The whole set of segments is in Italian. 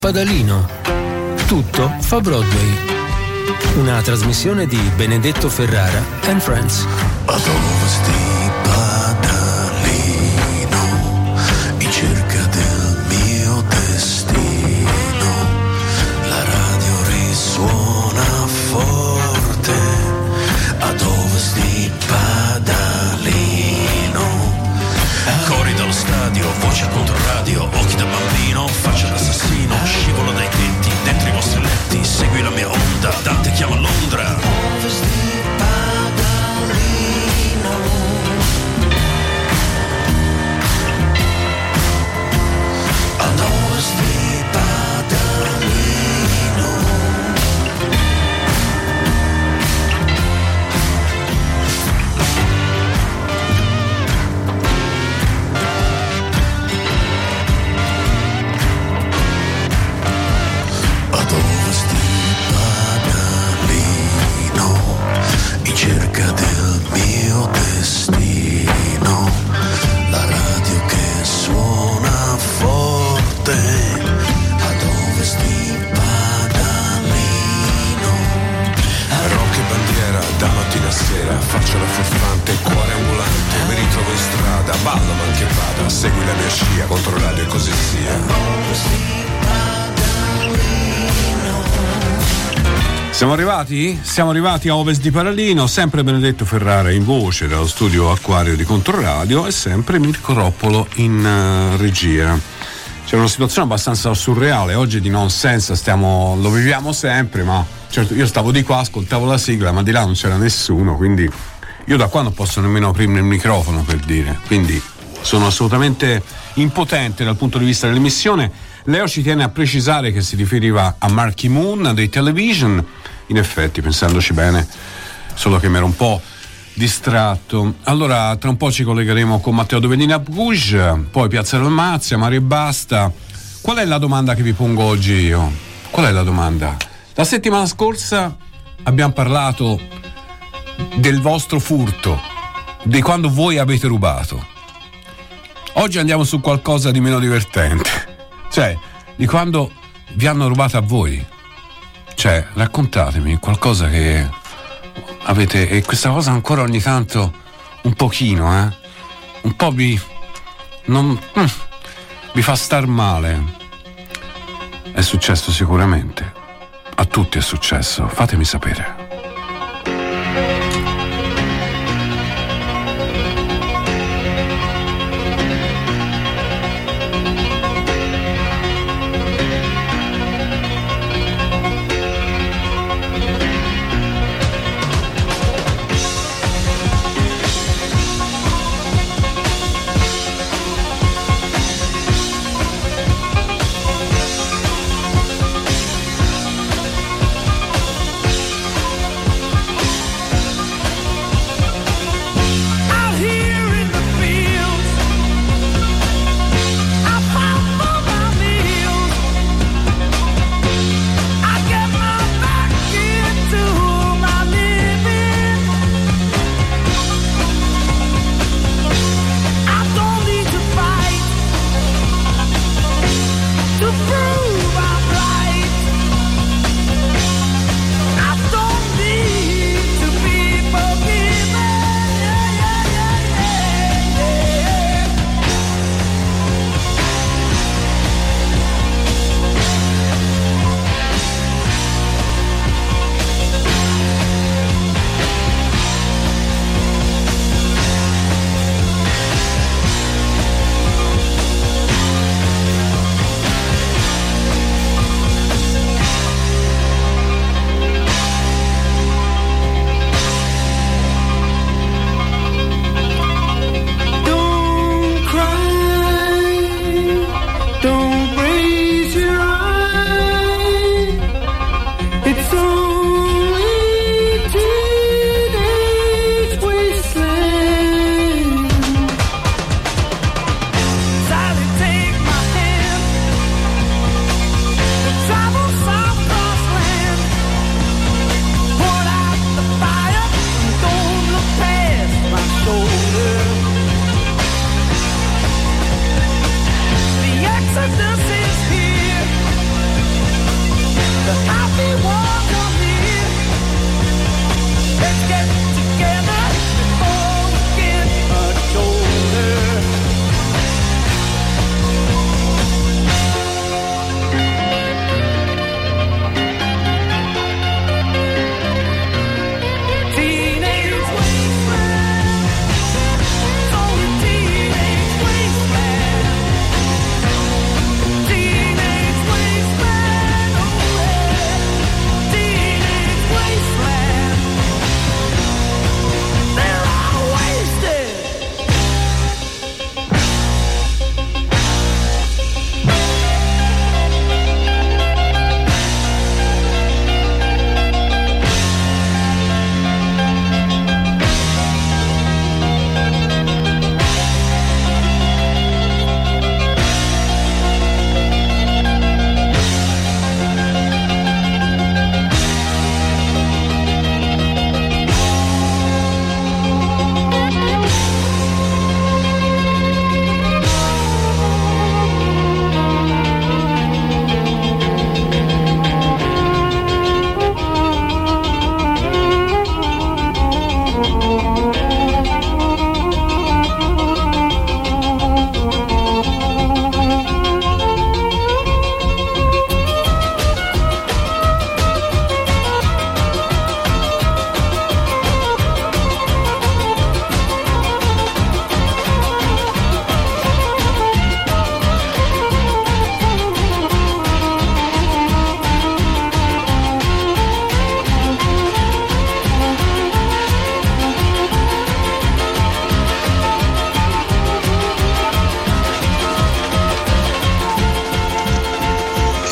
Padalino. Tutto fa Broadway. Una trasmissione di Benedetto Ferrara and Friends. Ad ovest di Padalino, in cerca del mio destino, la radio risuona forte. Ad ovest di Padalino, cori dallo stadio, voce contro radio, occhi da bambino, faccia d'assassino, scivolo dai tetti, dentro i vostri letti, segui la mia onda, Dante chiama Londra. Ovest di Padalino, ad ovest di Padalino. Ad ovest di Padalino, in cerca del mio destino, la radio che suona forte. Ad ovest di Padalino, rock e bandiera da mattina a sera, faccio la furfante, cuore ambulante, mi ritrovo in strada, ballo ma che vada, segui la mia scia, contro radio e così sia. Ad ovest di Siamo arrivati? Siamo arrivati a Ovest di Padalino, sempre Benedetto Ferrara in voce dallo studio Acquario di Controradio e sempre Mirko Roppolo in regia. C'è una situazione abbastanza surreale, oggi di nonsense lo viviamo sempre, ma certo io stavo di qua, ascoltavo la sigla, ma di là non c'era nessuno, quindi io da qua non posso nemmeno aprire il microfono, per dire, quindi sono assolutamente impotente dal punto di vista dell'emissione. Leo ci tiene a precisare che si riferiva a Marky Moon dei Television. In effetti, pensandoci bene, solo che mi ero un po' distratto. Allora, tra un po' ci collegheremo con Matteo Dovellini a Bruges, poi Piazza Dalmazia, Mare e Basta. Qual è la domanda che vi pongo oggi io? Qual è la domanda? La settimana scorsa abbiamo parlato del vostro furto, di quando voi avete rubato. Oggi andiamo su qualcosa di meno divertente, cioè di quando vi hanno rubato a voi. Cioè, raccontatemi qualcosa che avete, e questa cosa ancora ogni tanto un pochino, un po' vi fa star male. È successo sicuramente, a tutti è successo, fatemi sapere.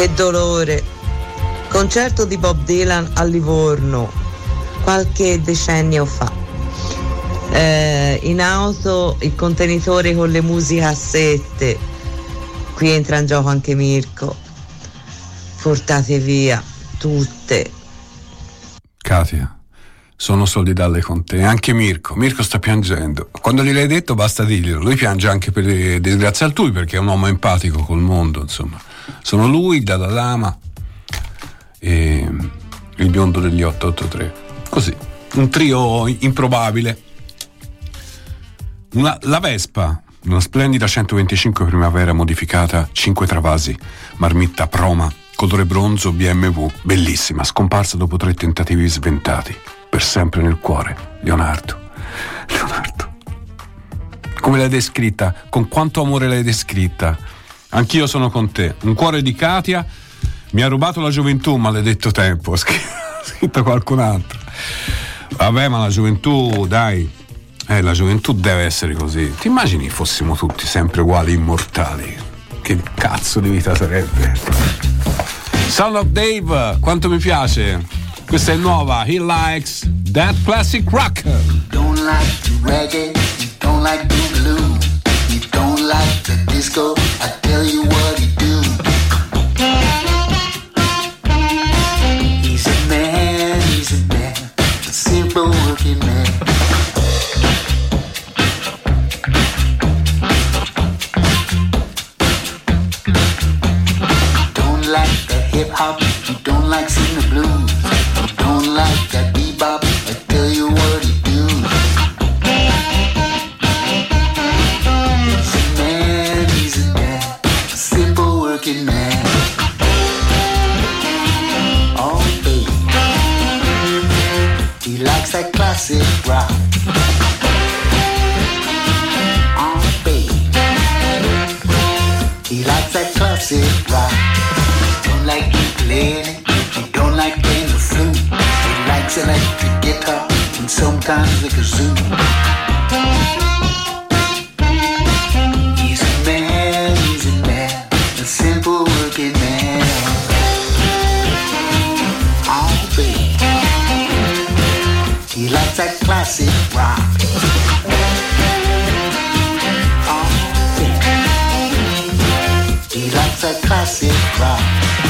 Che dolore. Concerto di Bob Dylan a Livorno qualche decennio fa. In auto il contenitore con le musicassette. Qui entra in gioco anche Mirko. Portate via tutte. Katia, sono solidale con te. Anche Mirko sta piangendo. Quando gliel'hai detto basta dirglielo. Lui piange anche per le disgrazie altrui, perché è un uomo empatico col mondo, insomma. Sono lui, il Dalai Lama e il biondo degli 883. Così, un trio improbabile. La Vespa, una splendida 125 Primavera modificata 5 travasi, marmitta Proma, colore bronzo BMW, bellissima, scomparsa dopo 3 tentativi sventati, per sempre nel cuore. Leonardo, come l'hai descritta, con quanto amore l'hai descritta. Anch'io sono con te. Un cuore di Katia mi ha rubato la gioventù, maledetto tempo, ha scritto qualcun altro. Vabbè, ma la gioventù, dai, la gioventù deve essere così. Ti immagini fossimo tutti sempre uguali, immortali? Che cazzo di vita sarebbe? Son of Dave, quanto mi piace. Questa è nuova, He Likes That Classic Rock. You don't like the reggae, you don't like the blue, you don't like the disco, I tell you what you do. He's a man, a simple working man. Hip hop, you don't like sing the blues, you don't like that bebop, I tell you what he do. He's a man, a simple working man. Oh baby, he likes that classic rock. Oh baby, he likes that classic rock. Like ukulele, he don't like playing the flute. He likes electric guitar and sometimes the kazoo. He's a man, a simple working man. Oh baby, he likes that classic rock. Oh baby, he likes that classic rock.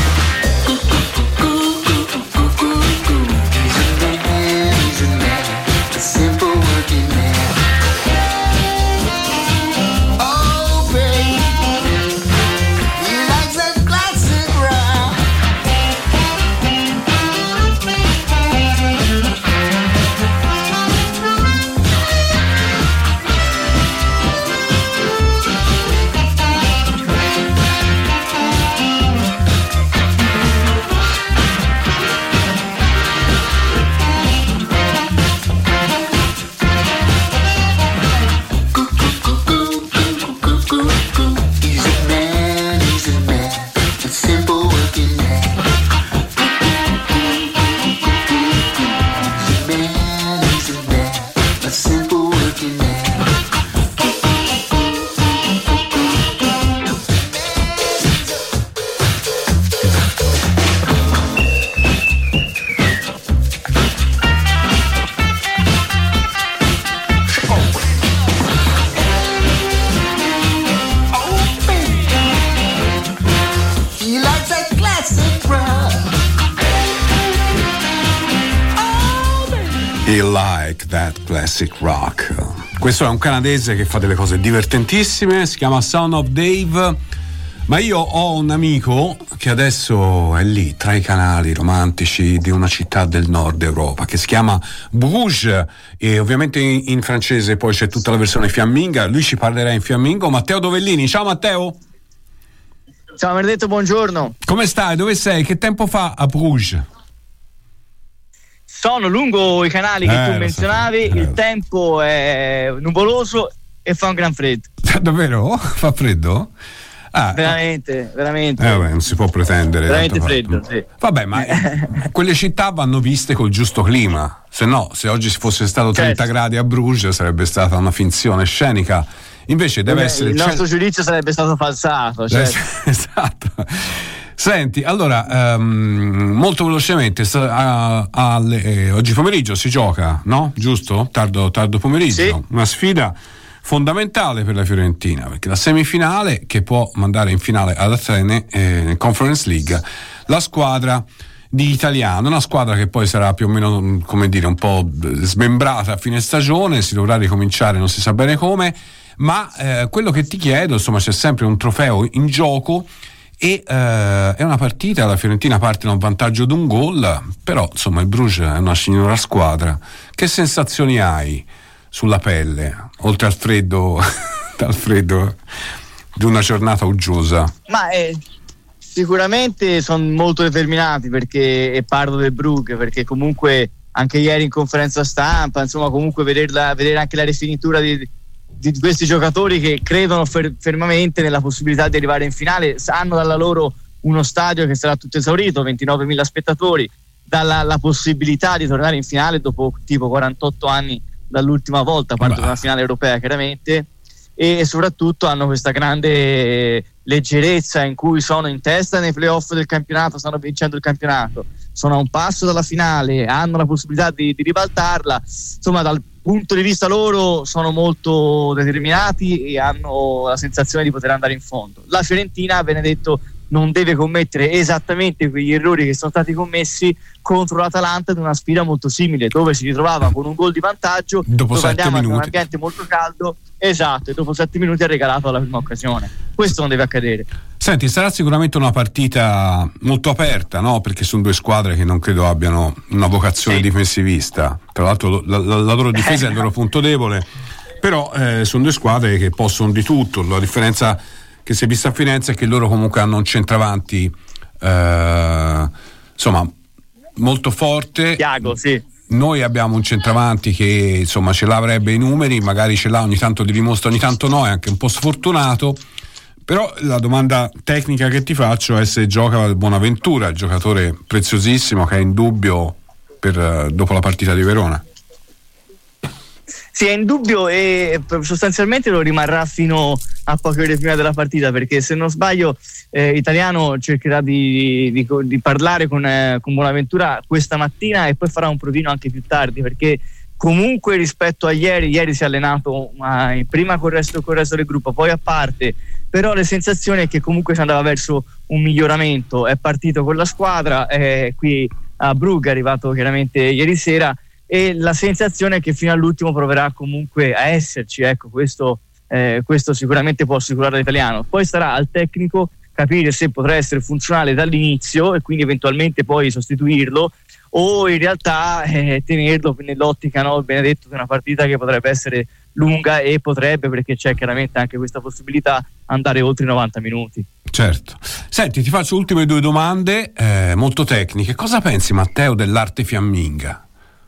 Classic rock. Questo è un canadese che fa delle cose divertentissime, si chiama Son of Dave. Ma io ho un amico che adesso è lì tra i canali romantici di una città del nord Europa che si chiama Bruges, e ovviamente in francese poi c'è tutta la versione fiamminga. Lui ci parlerà in fiammingo. Matteo Dovellini. Ciao Matteo. Ciao Benedetto, buongiorno. Come stai? Dove sei? Che tempo fa a Bruges? Sono lungo i canali che tu menzionavi, il tempo è nuvoloso e fa un gran freddo. Davvero? Fa freddo? Veramente. Vabbè, non si può pretendere. Veramente freddo, sì. Vabbè, ma quelle città vanno viste col giusto clima. Se no, se oggi fosse stato 30 gradi a Bruges sarebbe stata una finzione scenica. Invece deve essere... Il nostro giudizio sarebbe stato falsato. Certo. Esatto. Senti, allora, molto velocemente, oggi pomeriggio si gioca, no? Giusto? Tardo pomeriggio, sì. Una sfida fondamentale per la Fiorentina, perché la semifinale che può mandare in finale ad Atene, Conference League, la squadra di Italiano, una squadra che poi sarà più o meno, come dire, un po' smembrata a fine stagione, si dovrà ricominciare, non si sa bene come, ma quello che ti chiedo, insomma, c'è sempre un trofeo in gioco e è una partita, la Fiorentina parte da un vantaggio di un gol, però insomma il Bruges è una signora squadra. Che sensazioni hai sulla pelle, oltre al freddo di una giornata uggiosa? Ma sicuramente sono molto determinati, perché, e parlo del Brugge, perché comunque anche ieri in conferenza stampa, insomma, comunque vedere anche la rifinitura di questi giocatori che credono fermamente nella possibilità di arrivare in finale, hanno dalla loro uno stadio che sarà tutto esaurito, 29.000 spettatori, dalla la possibilità di tornare in finale dopo tipo 48 anni dall'ultima volta, quando era una finale europea chiaramente, e soprattutto hanno questa grande leggerezza in cui sono in testa nei playoff del campionato, stanno vincendo il campionato, sono a un passo dalla finale, hanno la possibilità di ribaltarla, insomma dal punto di vista loro sono molto determinati e hanno la sensazione di poter andare in fondo. La Fiorentina, Benedetto, non deve commettere esattamente quegli errori che sono stati commessi contro l'Atalanta in una sfida molto simile, dove si ritrovava con un gol di vantaggio, dopo dove 7 andiamo minuti. in un ambiente molto caldo, esatto, e dopo 7 minuti ha regalato la prima occasione. Questo non deve accadere. Senti, sarà sicuramente una partita molto aperta, no? Perché sono due squadre che non credo abbiano una vocazione difensivista, tra l'altro la loro difesa è il loro punto debole, però sono due squadre che possono di tutto. La differenza che si è vista a Firenze è che loro comunque hanno un centravanti insomma molto forte. Thiago, sì. Noi abbiamo un centravanti che insomma ce l'avrebbe i numeri, magari ce l'ha, ogni tanto li dimostra, ogni tanto no, è anche un po' sfortunato. Però la domanda tecnica che ti faccio è se gioca Bonaventura, il giocatore preziosissimo che è in dubbio dopo la partita di Verona. Sì, è in dubbio e sostanzialmente lo rimarrà fino a poche ore prima della partita, perché se non sbaglio Italiano cercherà di parlare con Bonaventura questa mattina e poi farà un provino anche più tardi, perché comunque rispetto a ieri si è allenato prima con il resto del gruppo, poi a parte, però le sensazioni è che comunque si andava verso un miglioramento. È partito con la squadra, qui a Brugge, è arrivato chiaramente ieri sera, e la sensazione è che fino all'ultimo proverà comunque a esserci, ecco, questo sicuramente può assicurare l'Italiano. Poi starà al tecnico capire se potrà essere funzionale dall'inizio e quindi eventualmente poi sostituirlo, o in realtà tenerlo nell'ottica, no, Benedetto, di una partita che potrebbe essere lunga, e potrebbe, perché c'è chiaramente anche questa possibilità, andare oltre i 90 minuti. Certo. Senti, ti faccio ultime 2 domande molto tecniche. Cosa pensi, Matteo, dell'arte fiamminga?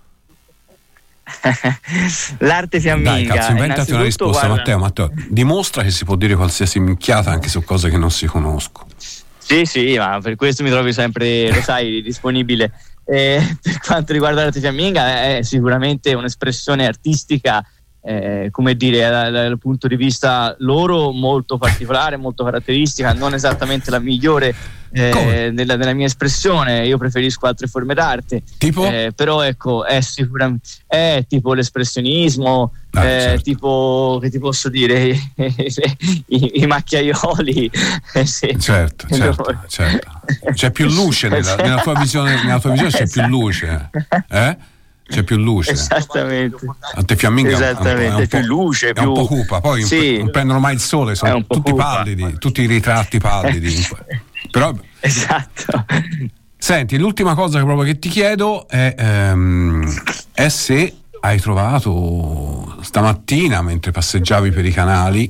L'arte fiamminga, dai, cazzo, inventati una risposta, guarda... Matteo, dimostra che si può dire qualsiasi minchiata anche su cose che non si conosco. Sì, ma per questo mi trovi sempre, lo sai, disponibile. Per quanto riguarda l'arte fiamminga, è sicuramente un'espressione artistica, come dire, dal punto di vista loro molto particolare, molto caratteristica, non esattamente la migliore nella mia espressione. Io preferisco altre forme d'arte, tipo? Però ecco, è sicuramente tipo l'espressionismo, certo. Tipo, che ti posso dire, i macchiaioli, sì. certo. C'è più luce nella tua visione c'è più luce, c'è più luce, esattamente. Ante fiamminga esattamente, più luce, è un po' cupa, poi sì, non prendono mai il sole, sono tutti pallidi, tutti i ritratti pallidi. Però esatto. Senti, l'ultima cosa che ti chiedo è se hai trovato stamattina, mentre passeggiavi per i canali,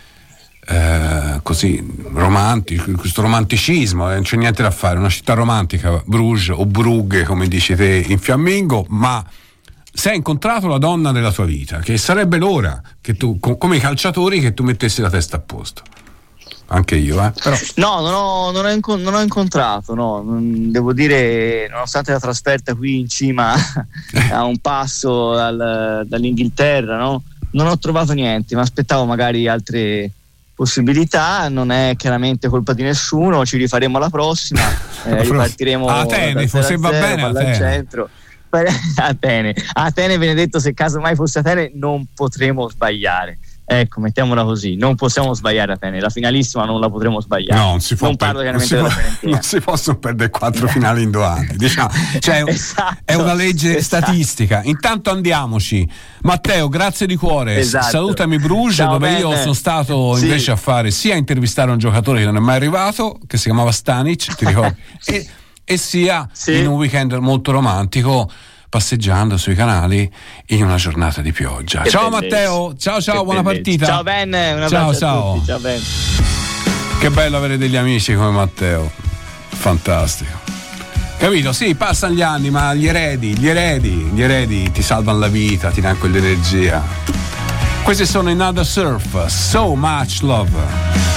così romantico, questo romanticismo, non c'è niente da fare, una città romantica, Bruges o Brugge come dici te in fiammingo, ma se hai incontrato la donna della tua vita, che sarebbe l'ora che tu, come i calciatori, che tu mettessi la testa a posto. Anche io, però. No, non ho incontrato, no. Devo dire, nonostante la trasferta qui in cima a un passo dall'Inghilterra, no, non ho trovato niente, ma aspettavo magari altre possibilità, non è chiaramente colpa di nessuno, ci rifaremo alla prossima, ripartiremo Atene, se va bene al centro. Atene, Benedetto, se caso mai fosse Atene non potremo sbagliare. Ecco, mettiamola così, non possiamo sbagliare Atene, la finalissima non la potremo sbagliare. No, non si può, non si possono perdere 4 finali in 2 anni, diciamo. Cioè, esatto, è una legge statistica. Intanto andiamoci. Matteo, grazie di cuore. Esatto. Salutami Bruges, ciao, dove bene. io sono stato invece a fare sia a intervistare un giocatore che non è mai arrivato, che si chiamava Stanic, ti ricordi? e sia in un weekend molto romantico, passeggiando sui canali in una giornata di pioggia. Che ciao bellezza. Matteo, ciao, buona partita. Ciao Ben, un abbraccio a tutti. Ciao Ben. Che bello avere degli amici come Matteo, fantastico. Capito? Sì, passano gli anni, ma gli eredi ti salvano la vita, ti danno quell'energia. Questi sono i Nada Surf, So Much Love.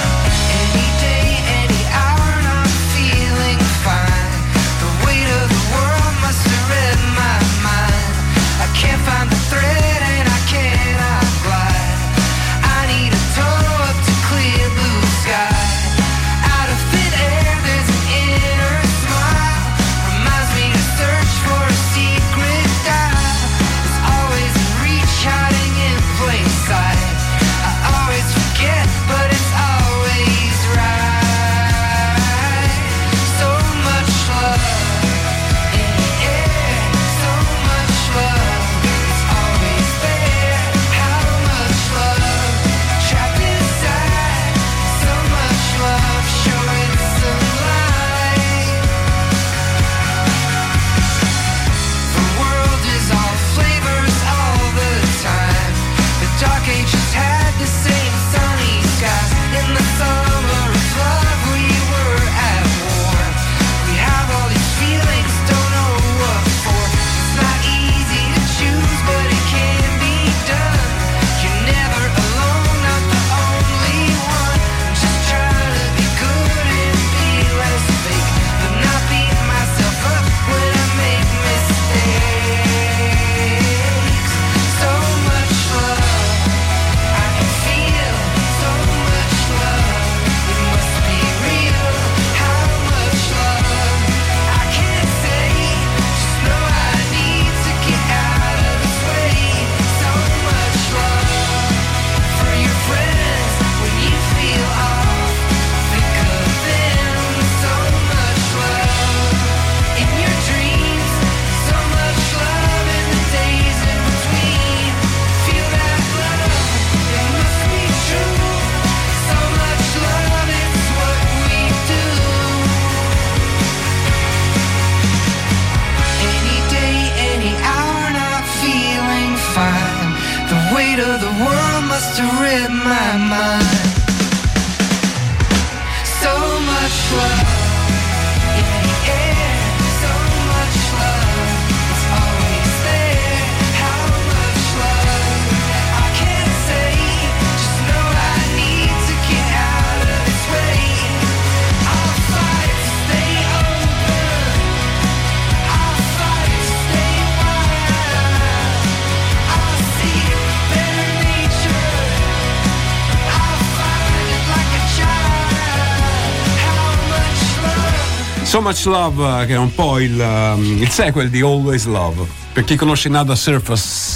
So Much Love, che è un po' il sequel di Always Love. Per chi conosce Nada Surf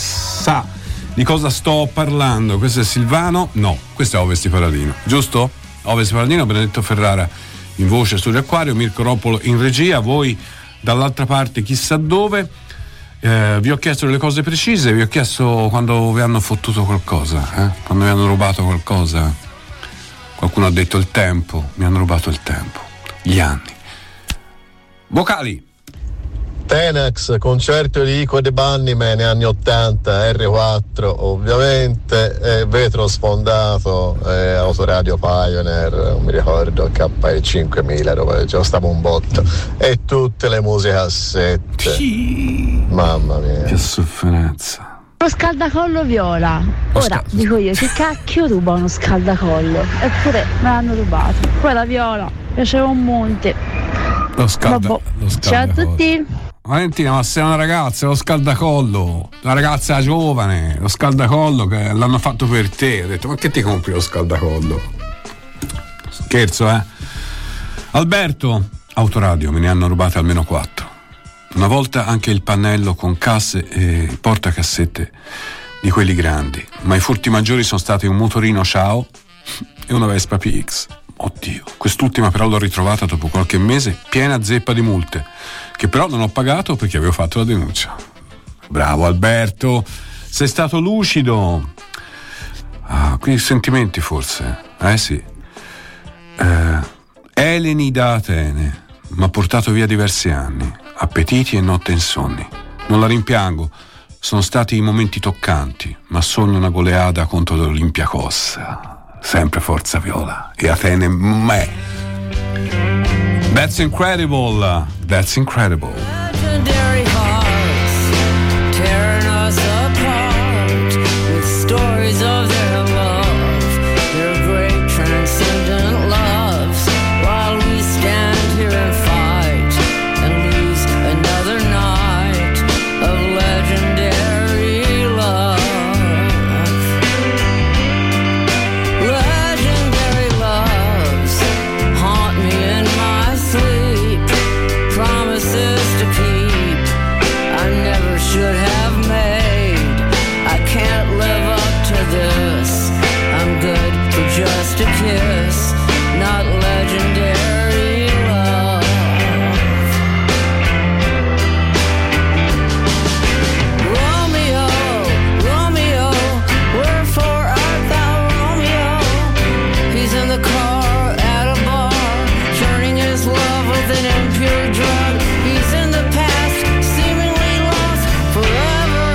sa di cosa sto parlando. Questo è Silvano? No, questo è Ovest di Paladino, giusto? Ovest di Paladino, Benedetto Ferrara in voce, Studio Acquario, Mirko Roppolo in regia, voi dall'altra parte chissà dove. Vi ho chiesto delle cose precise, vi ho chiesto quando vi hanno fottuto qualcosa, quando vi hanno rubato qualcosa. Qualcuno ha detto il tempo, mi hanno rubato il tempo, gli anni. Vocali. Tenax, concerto di Ico De Bunnyman anni 80, R4 ovviamente, vetro sfondato, Autoradio Pioneer, non mi ricordo, KE5000 dove già stavo un botto, e tutte le musicassette. Mamma mia, che sofferenza. Lo scaldacollo viola. Ora dico io, che cacchio ruba uno scaldacollo? Eppure me l'hanno rubato. Poi la viola piaceva un monte. Lo scaldacollo. Ciao a tutti. Valentina, ma sei una ragazza, lo scaldacollo, una ragazza giovane, lo scaldacollo che l'hanno fatto per te. Ho detto, ma che ti compri lo scaldacollo? Scherzo, Alberto, Autoradio, me ne hanno rubate almeno 4. Una volta anche il pannello con casse e portacassette di quelli grandi, ma i furti maggiori sono stati un motorino Ciao e una Vespa PX. Oddio, quest'ultima però l'ho ritrovata dopo qualche mese piena zeppa di multe, che però non ho pagato perché avevo fatto la denuncia. Bravo Alberto, sei stato lucido. Qui sentimenti forse, sì. Eleni da Atene m'ha portato via diversi anni, appetiti e notte insonni. Non la rimpiango, sono stati momenti toccanti, ma sogno una goleada contro l'Olympiakos. Sempre forza viola e Atene me. That's incredible, that's incredible. Legendary hearts tearing us apart with stories of their love, their great transcendent loves, while we stand here and fight and lose another night of legendary love. Legendary loves haunt me in my sleep, promises to keep I never should have made. I can't live up to this, I'm good for just a kiss, not legendary love. Romeo, Romeo, wherefore art thou Romeo? He's in the car at a bar, churning his love with an impure drug. He's in the past, seemingly lost forever.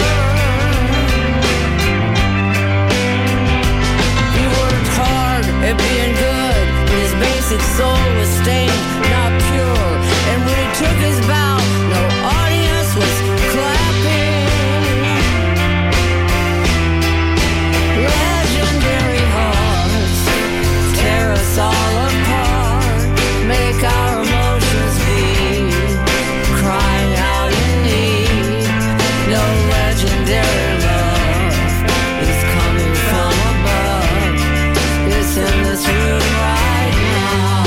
He worked hard at being good, but his basic soul was stained, not pure. And when he took his bow, no audience was clapping. Legendary hearts tear us all apart, make our emotions beat, crying out in need. No legendary love is coming from above, it's in this room right now.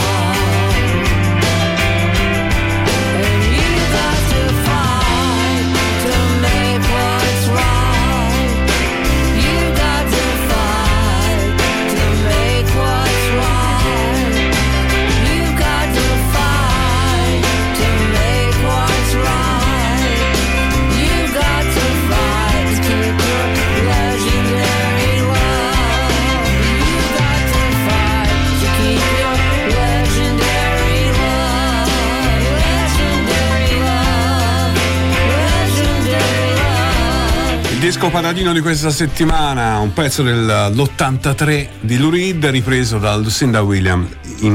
And you got to fight to make what's wrong. You got to fight to make what's wrong. You got to fight to make what's right. You got to fight to keep your legendary love. You got to fight to keep your legendary love. Legendary love. Legendary love. Il disco paradino di questa settimana, un pezzo dell'83 di Lou Reed, ripreso da Lucinda Williams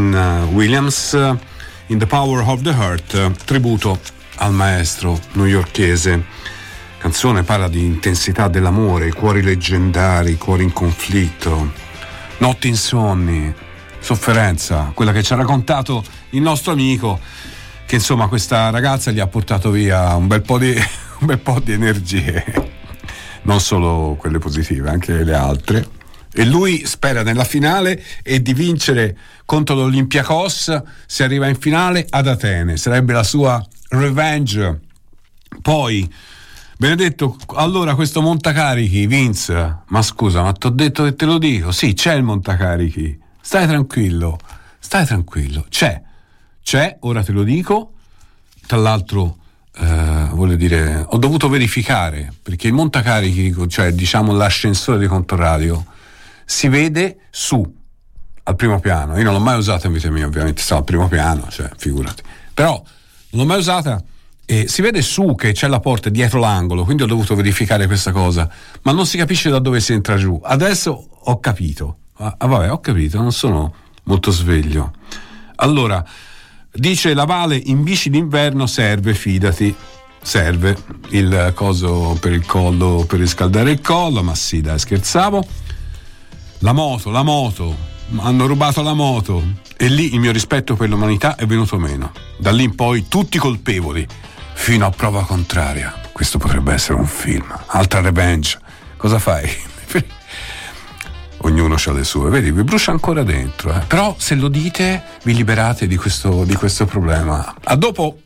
in The Power of the Heart, tributo al maestro newyorkese. Canzone parla di intensità dell'amore, cuori leggendari, cuori in conflitto, notti insonni, sofferenza, quella che ci ha raccontato il nostro amico, che insomma questa ragazza gli ha portato via un bel po' di energie, non solo quelle positive, anche le altre. E lui spera nella finale e di vincere contro l'Olympiakos se arriva in finale ad Atene. Sarebbe la sua revenge. Poi, Benedetto, allora questo montacarichi, Vince, ma scusa, ma t'ho detto che te lo dico. Sì, c'è il montacarichi, stai tranquillo, c'è, ora te lo dico. Tra l'altro voglio dire, ho dovuto verificare, perché il montacarichi, cioè diciamo l'ascensore di Controradio, si vede su, al primo piano. Io non l'ho mai usata in vita mia, ovviamente stavo al primo piano, cioè figurati, però non l'ho mai usata, e si vede su che c'è la porta dietro l'angolo, quindi ho dovuto verificare questa cosa, ma non si capisce da dove si entra giù. Adesso ho capito, ho capito, non sono molto sveglio. Allora, dice la Vale, in bici d'inverno serve, fidati, serve il coso per il collo, per riscaldare il collo, ma sì, dai, scherzavo. La moto, hanno rubato la moto, e lì il mio rispetto per l'umanità è venuto meno. Da lì in poi tutti colpevoli, fino a prova contraria. Questo potrebbe essere un film, altra revenge. Cosa fai? ognuno ha le sue, vedi, vi brucia ancora dentro, però se lo dite vi liberate di questo problema. A dopo.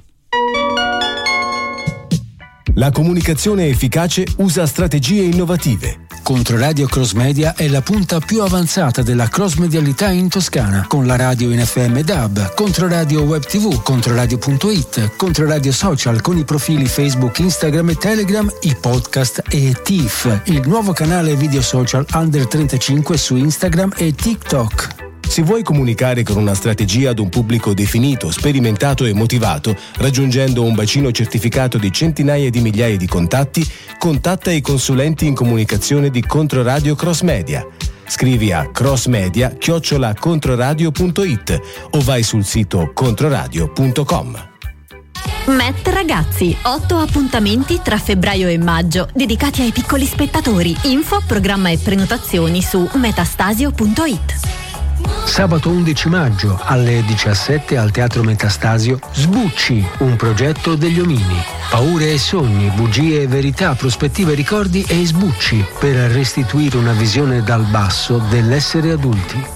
La comunicazione efficace usa strategie innovative. Controradio Cross Media è la punta più avanzata della cross-medialità in Toscana, con la radio in FM DAB, Controradio Web TV, Controradio.it, Controradio Social con i profili Facebook, Instagram e Telegram, i podcast e TIFF, il nuovo canale video social Under 35 su Instagram e TikTok. Se vuoi comunicare con una strategia ad un pubblico definito, sperimentato e motivato, raggiungendo un bacino certificato di centinaia di migliaia di contatti, contatta i consulenti in comunicazione di Controradio Cross Media. Scrivi a crossmedia@controradio.it o vai sul sito controradio.com. Met Ragazzi, 8 appuntamenti tra febbraio e maggio dedicati ai piccoli spettatori. Info, programma e prenotazioni su metastasio.it. Sabato 11 maggio alle 17 al Teatro Metastasio Sbucci, un progetto degli omini. Paure e sogni, bugie e verità, prospettive e ricordi e sbucci per restituire una visione dal basso dell'essere adulti.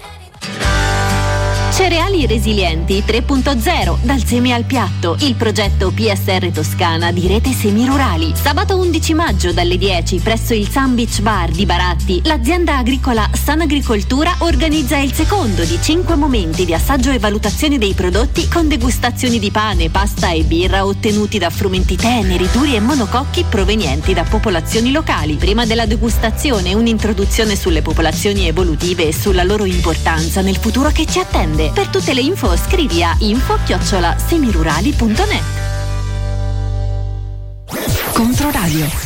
Cereali Resilienti 3.0, dal seme al piatto, il progetto PSR Toscana di Rete Semirurali. Sabato 11 maggio dalle 10 presso il Sun Beach Bar di Baratti, l'azienda agricola San Agricoltura organizza il secondo di 5 momenti di assaggio e valutazione dei prodotti con degustazioni di pane, pasta e birra ottenuti da frumenti teneri, duri e monococchi provenienti da popolazioni locali. Prima della degustazione un'introduzione sulle popolazioni evolutive e sulla loro importanza nel futuro che ci attende. Per tutte le info scrivi a info@semirurali.net. Controradio.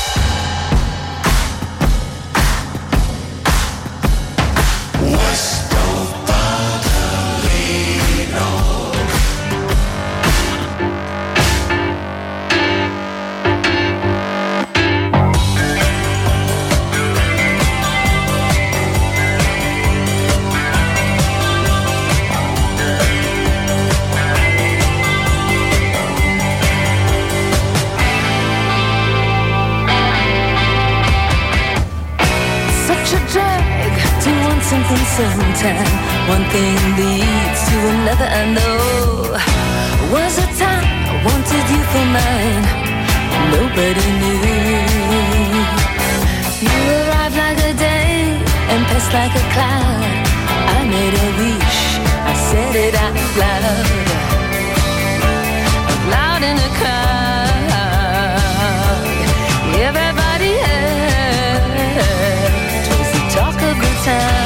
Sometime one thing leads to another. I know was a time I wanted you for mine. Nobody knew. You arrived like a day and passed like a cloud. I made a wish, I said it out loud, loud in a crowd. Everybody heard. It was the talk of the town.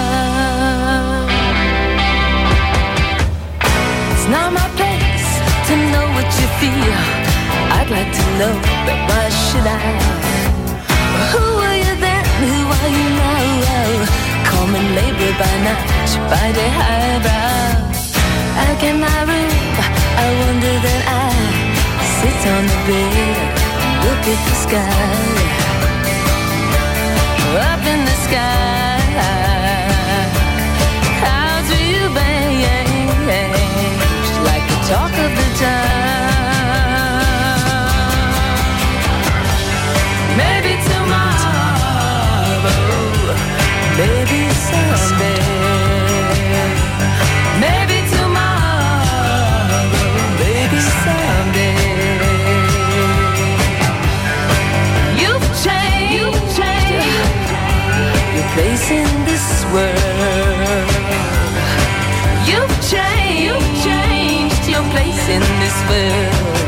Not my place to know what you feel. I'd like to know, but why should I? Who were you then? Who are you now? Common labor by night, by day highbrow. Out in my room, I wonder that I sit on the bed, look at the sky. Up in the sky, how do you bang? Talk of the time. Maybe tomorrow, maybe someday. Maybe tomorrow, maybe someday. You've changed your place in this world. You've changed your place in this world.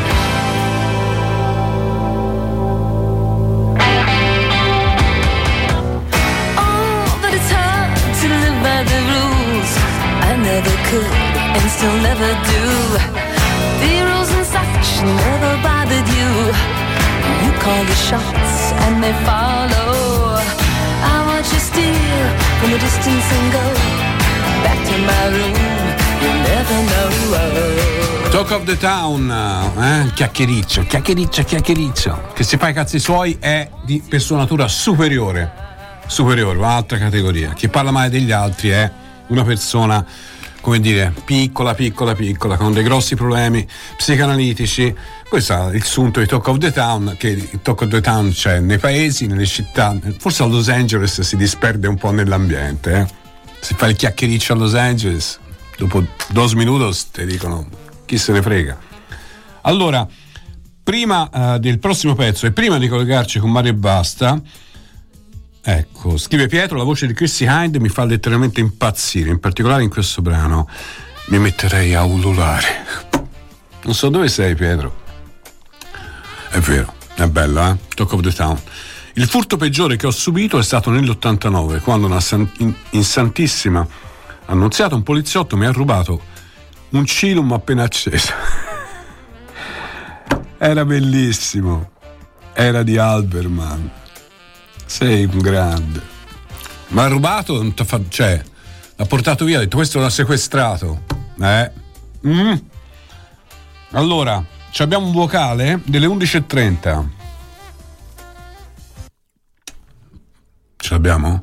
Oh, but it's hard to live by the rules. I never could and still never do. The rules and such never bothered you. You call the shots and they follow. I watch you steal from a distance and go back to my room. You never know. Talk of the Town, chiacchiericcio, che si fa i cazzi suoi è di per sua natura superiore, un'altra categoria. Chi parla male degli altri è una persona come dire, piccola, con dei grossi problemi psicanalitici. Questo è il sunto di Talk of the Town, che il Talk of the Town c'è nei paesi, nelle città, forse a Los Angeles si disperde un po' nell'ambiente. Si fa il chiacchiericcio a Los Angeles, dopo 2 minuti ti dicono chi se ne frega. Allora, prima del prossimo pezzo e prima di collegarci con Mario e Basta, ecco, scrive Pietro, la voce di Chrissie Hynde mi fa letteralmente impazzire, in particolare in questo brano mi metterei a ululare. Non so dove sei, Pietro. È vero, è bella, Talk of the Town. Il furto peggiore che ho subito è stato nell'89, quando in Santissima Annunziata un poliziotto mi ha rubato un Cilum appena acceso. Era bellissimo, era di Alberman. Sei un grande. Ma ha rubato, non cioè l'ha portato via, ha detto questo l'ha sequestrato. Allora, abbiamo un vocale delle 11:30. Ce l'abbiamo?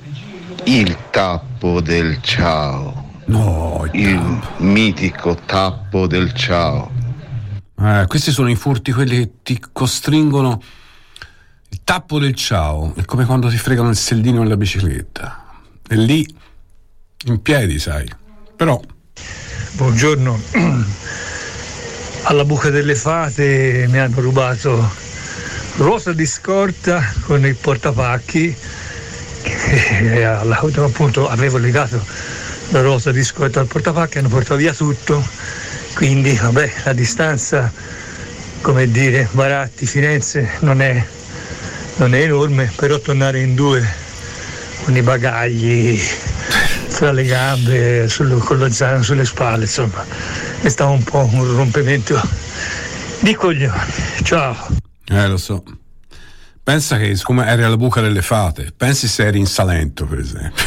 Il tappo del ciao. No, il mitico tappo del ciao. Questi sono i furti, quelli che ti costringono. Il tappo del ciao è come quando ti fregano il sellino nella bicicletta. E lì in piedi, sai. Però. Buongiorno. Alla Buca delle Fate mi hanno rubato rosa di scorta con il portapacchi che appunto avevo legato la rosa di scorta al portapacchi, hanno portato via tutto. Quindi vabbè, la distanza, come dire, Baratti-Firenze non è enorme, però tornare in due con i bagagli fra le gambe, con lo zaino sulle spalle, insomma, è stato un po' un rompimento di coglioni. Ciao. Lo so. Pensa che siccome eri alla Buca delle Fate, pensi se eri in Salento, per esempio.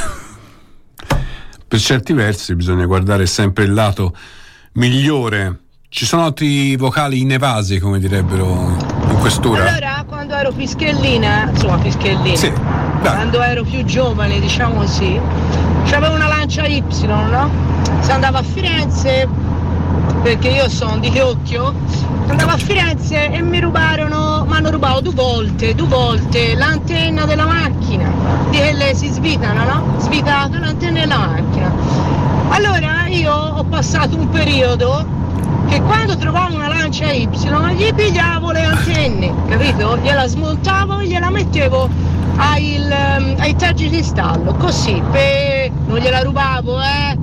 Per certi versi bisogna guardare sempre il lato migliore. Ci sono altri vocali inevasi, come direbbero in questura? Allora, quando ero fischellina, sì, quando ero più giovane, diciamo così, c'avevo una Lancia Y, no? Si andava a Firenze, perché io sono di Chiocchio, andavo a Firenze e mi hanno rubato due volte l'antenna della macchina, di quelle si svitano, no? Svitato l'antenna della macchina. Allora io ho passato un periodo che quando trovavo una Lancia Y gli pigliavo le antenne, capito? Gliela smontavo e gliela mettevo ai tergicristallo, così, non gliela rubavo,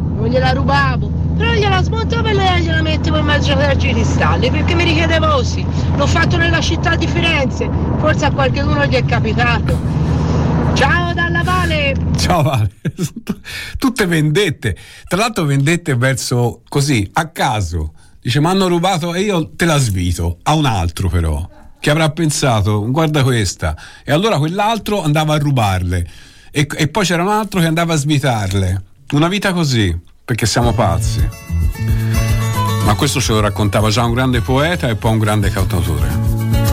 però gliela smontavo e gliela mettevo in mezzo ai tergicristalli, perché mi richiedeva così. L'ho fatto nella città di Firenze, forse a qualcuno gli è capitato. Ciao dalla Vale. Ciao Vale. Tutte vendette, tra l'altro vendette verso così, a caso. Dice mi hanno rubato e io te la svito a un altro, però che avrà pensato guarda questa, e allora quell'altro andava a rubarle e poi c'era un altro che andava a svitarle. Una vita così, perché siamo pazzi. Ma questo ce lo raccontava già un grande poeta e poi un grande cantautore.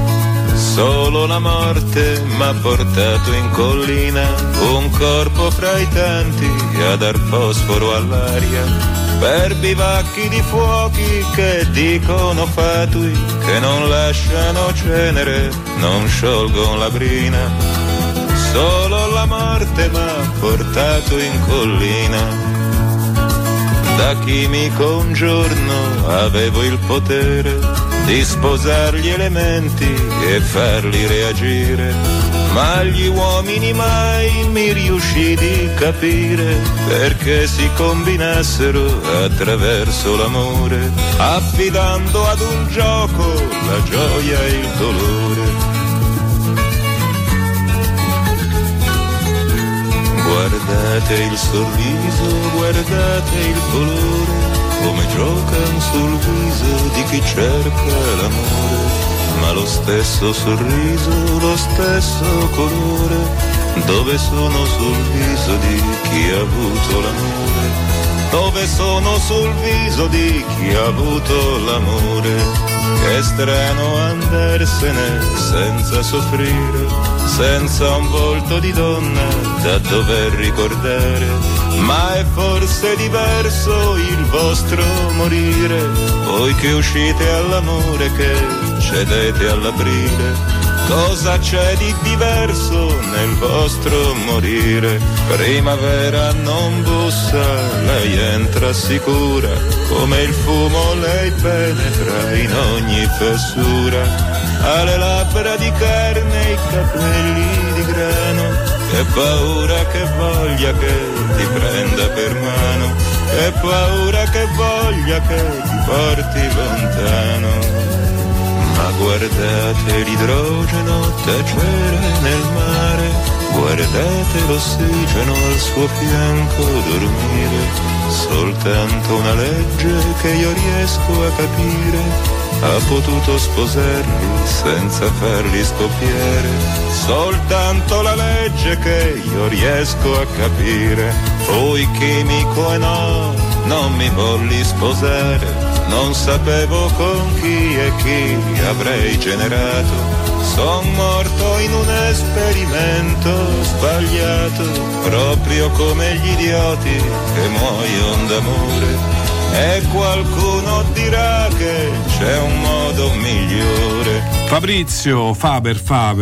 Solo la morte m'ha portato in collina, un corpo fra i tanti a dar fosforo all'aria, per bivacchi di fuochi che dicono fatui, che non lasciano cenere, non sciolgono la brina. Solo la morte m'ha portato in collina, da chimico un giorno avevo il potere di sposare gli elementi e farli reagire, ma gli uomini mai mi riuscì di capire perché si combinassero attraverso l'amore, affidando ad un gioco la gioia e il dolore. Guardate il sorriso, guardate il colore, come giocan sul viso di chi cerca l'amore, ma lo stesso sorriso, lo stesso colore, dove sono sul viso di chi ha avuto l'amore, dove sono sul viso di chi ha avuto l'amore. Che strano andarsene senza soffrire, senza un volto di donna da dover ricordare, Ma è forse diverso il vostro morire, voi che uscite all'amore, che cedete all'aprile. Cosa c'è di diverso nel vostro morire? Primavera non bussa, lei entra sicura, come il fumo lei penetra in ogni fessura. Ha le labbra di carne e i capelli di grano, che paura, che voglia che ti prenda per mano, che paura, che voglia che ti porti lontano. Ma guardate l'idrogeno tacere nel mare, guardate l'ossigeno al suo fianco dormire. Soltanto una legge che io riesco a capire ha potuto sposarli senza farli scoppiare. Soltanto la legge che io riesco a capire. Poi chimico e no, non mi volli sposare. Non sapevo con chi e chi avrei generato. Son morto in un esperimento sbagliato, proprio come gli idioti che muoiono d'amore. E qualcuno dirà che c'è un modo migliore. Fabrizio, Faber,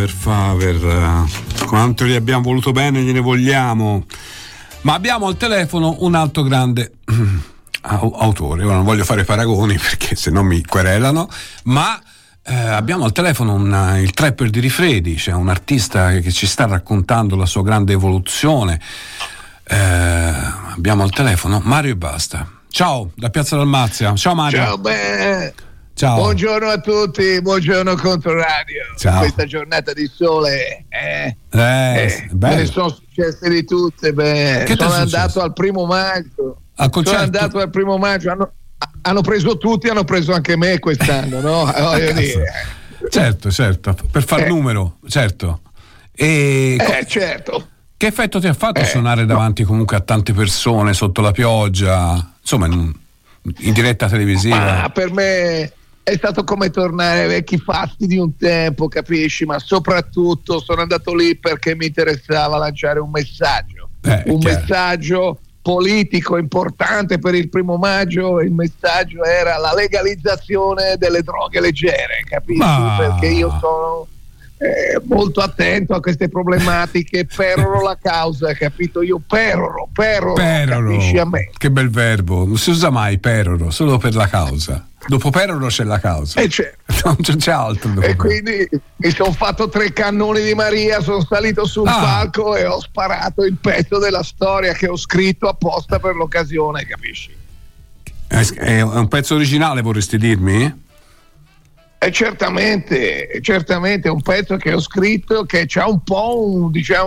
quanto gli abbiamo voluto bene gliene vogliamo. Ma abbiamo al telefono un altro grande autore. Ora non voglio fare paragoni perché se no mi querelano, ma abbiamo al telefono il trapper di Rifredi, cioè un artista che ci sta raccontando la sua grande evoluzione. Abbiamo al telefono Mario e Basta. Ciao, da Piazza Dalmazia. Ciao Mario. Ciao. Buongiorno a tutti, buongiorno Controradio. Ciao. Questa giornata di sole me ne sono successe di tutte. Sono andato al 1° maggio. Sono andato al 1° maggio. Hanno preso tutti, hanno preso anche me quest'anno, no? Voglio dire. Certo, per far numero, certo. Certo. Che effetto ti ha fatto suonare davanti comunque a tante persone sotto la pioggia, insomma in diretta televisiva? Ma per me è stato come tornare ai vecchi fasti di un tempo, capisci? Ma soprattutto sono andato lì perché mi interessava lanciare un messaggio, messaggio politico importante per il 1° maggio. Il messaggio era la legalizzazione delle droghe leggere, capisci? Perché io sono molto attento a queste problematiche, peroro la causa, capito? Io peroro, capisci a me? Che bel verbo, non si usa mai peroro, solo per la causa. Dopo peroro c'è la causa, non c'è altro dopo e quindi mi sono fatto 3 cannoni di Maria, sono salito sul palco e ho sparato il pezzo della storia che ho scritto apposta per l'occasione, capisci? È un pezzo originale, vorresti dirmi? Certamente è un pezzo che ho scritto che c'ha un po'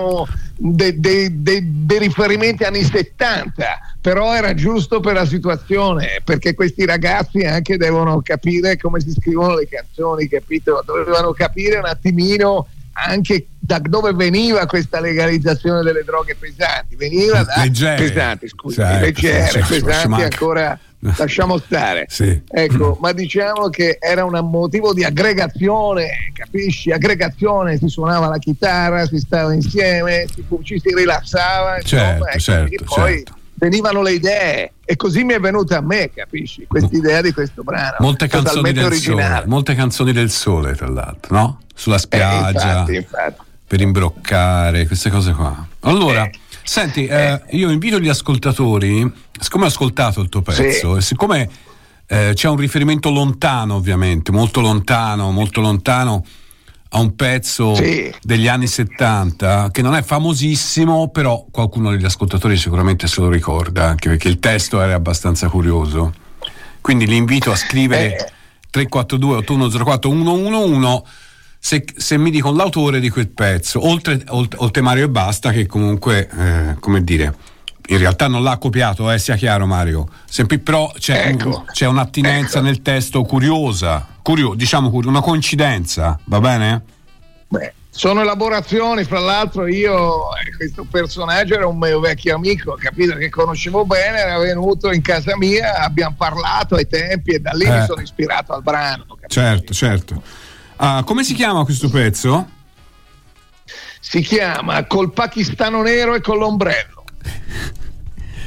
dei riferimenti anni 70, però era giusto per la situazione, perché questi ragazzi anche devono capire come si scrivono le canzoni, capito? Dovevano capire un attimino anche da dove veniva questa legalizzazione delle droghe pesanti. Veniva da pesanti, leggere, pesanti ancora lasciamo stare, ecco, ma diciamo che era un motivo di aggregazione, capisci? Aggregazione, si suonava la chitarra, si stava insieme, ci si rilassava, insomma, e poi venivano le idee e così mi è venuta a me, capisci? Quest'idea di questo brano molte canzoni del sole, molte canzoni del sole, tra l'altro, no? Sulla spiaggia, infatti. Per imbroccare, queste cose qua. Allora senti, io invito gli ascoltatori, siccome ho ascoltato il tuo pezzo e siccome c'è un riferimento lontano, ovviamente, molto lontano a un pezzo degli anni 70 che non è famosissimo, però qualcuno degli ascoltatori sicuramente se lo ricorda, anche perché il testo era abbastanza curioso, quindi li invito a scrivere 342 8104 111 se mi dicono l'autore di quel pezzo, oltre Mario e Basta, che comunque come dire, in realtà non l'ha copiato, sia chiaro Mario, però c'è un'attinenza nel testo curiosa, una coincidenza, va bene? Sono elaborazioni, fra l'altro questo personaggio era un mio vecchio amico, capito, che conoscevo bene, era venuto in casa mia, abbiamo parlato ai tempi e da lì mi sono ispirato al brano, capito? Certo. Come si chiama questo pezzo? Si chiama Col Pakistano Nero e con l'ombrello.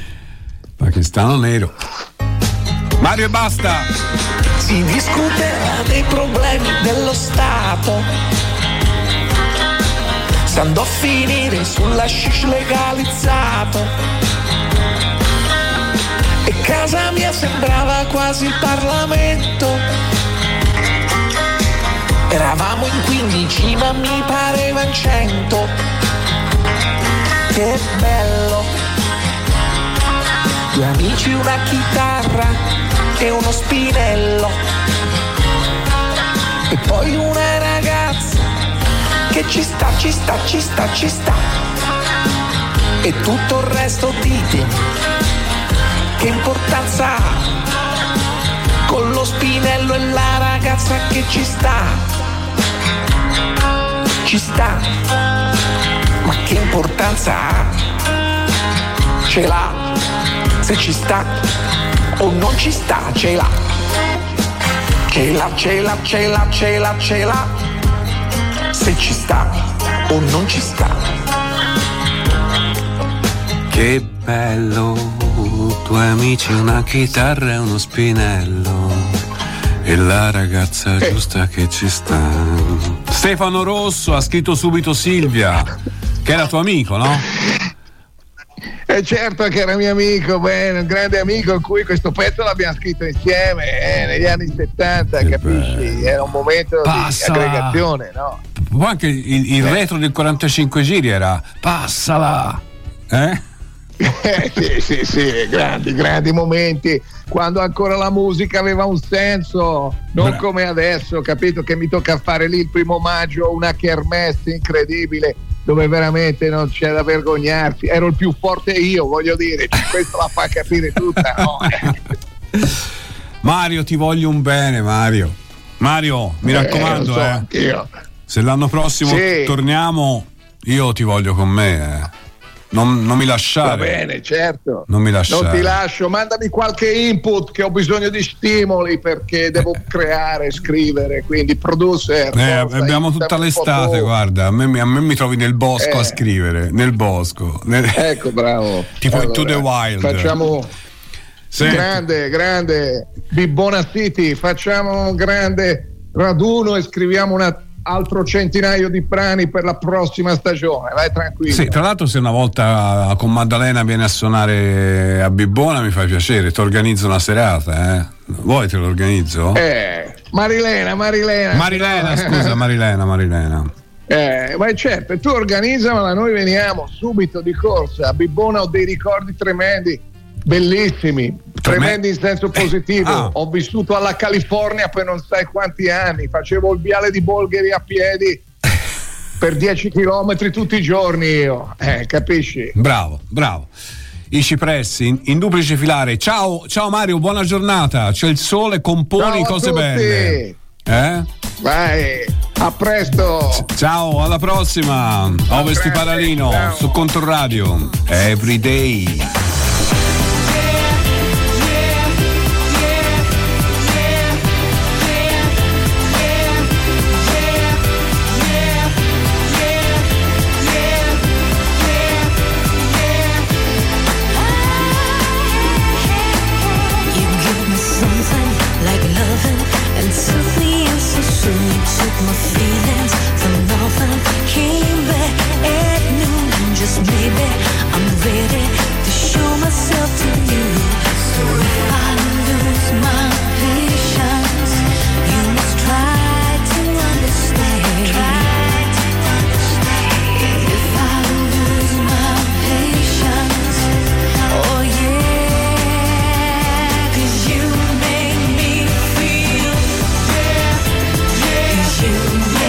Pakistano nero. Mario e basta. Si discuteva dei problemi dello Stato, si andò a finire sulla hashish legalizzato e casa mia sembrava quasi il Parlamento. Eravamo in 15 ma mi pareva in 100. Che bello, due amici, una chitarra e uno spinello, e poi una ragazza che ci sta, e tutto il resto dite che importanza ha, con lo spinello e la ragazza che ci sta, ma che importanza ha? Ce l'ha, se ci sta o non ci sta, ce l'ha, se ci sta o non ci sta. Che bello, due amici, una chitarra e uno spinello, e la ragazza giusta che ci sta. Stefano Rosso ha scritto subito Silvia, che era tuo amico, no? Certo che era mio amico, un grande amico, in cui questo pezzo l'abbiamo scritto insieme negli anni 70, che capisci? Bello. Era un momento di aggregazione, no? Poi anche il retro del 45 giri era passala, Sì, grandi momenti, quando ancora la musica aveva un senso, non come adesso, capito? Che mi tocca fare lì il 1 maggio una kermesse incredibile, dove veramente non c'è da vergognarsi. Ero il più forte io, voglio dire, questo la fa capire tutta, no? Mario, ti voglio un bene, Mario, mi raccomando, se l'anno prossimo torniamo, io ti voglio con me, Non mi lasciare. Va bene, certo. Non mi lasciare. Non ti lascio, mandami qualche input, che ho bisogno di stimoli, perché devo creare, scrivere, quindi producer. Abbiamo tutta l'estate, guarda, a me mi trovi nel bosco a scrivere, nel bosco. Ecco, bravo. Tipo allora, Into the Wild. Facciamo grande Bibbona City, facciamo un grande raduno e scriviamo altro centinaio di brani per la prossima stagione, vai tranquillo. Sì, tra l'altro, se una volta con Maddalena viene a suonare a Bibbona mi fai piacere, ti organizzo una serata, Vuoi te lo organizzo? Marilena, scusa, Marilena. Ma certo, tu organizzamela, noi veniamo subito di corsa. A Bibbona ho dei ricordi tremendi, bellissimi, tremendi in senso positivo. Ho vissuto alla California per non sai quanti anni, facevo il viale di Bolgheri a piedi per 10 chilometri tutti i giorni io, capisci? Bravo. I cipressi in duplice filare. Ciao Mario, buona giornata. C'è il sole, componi cose belle. Vai, a presto. Ciao, alla prossima. Ovest di Paralino su Controradio Everyday. You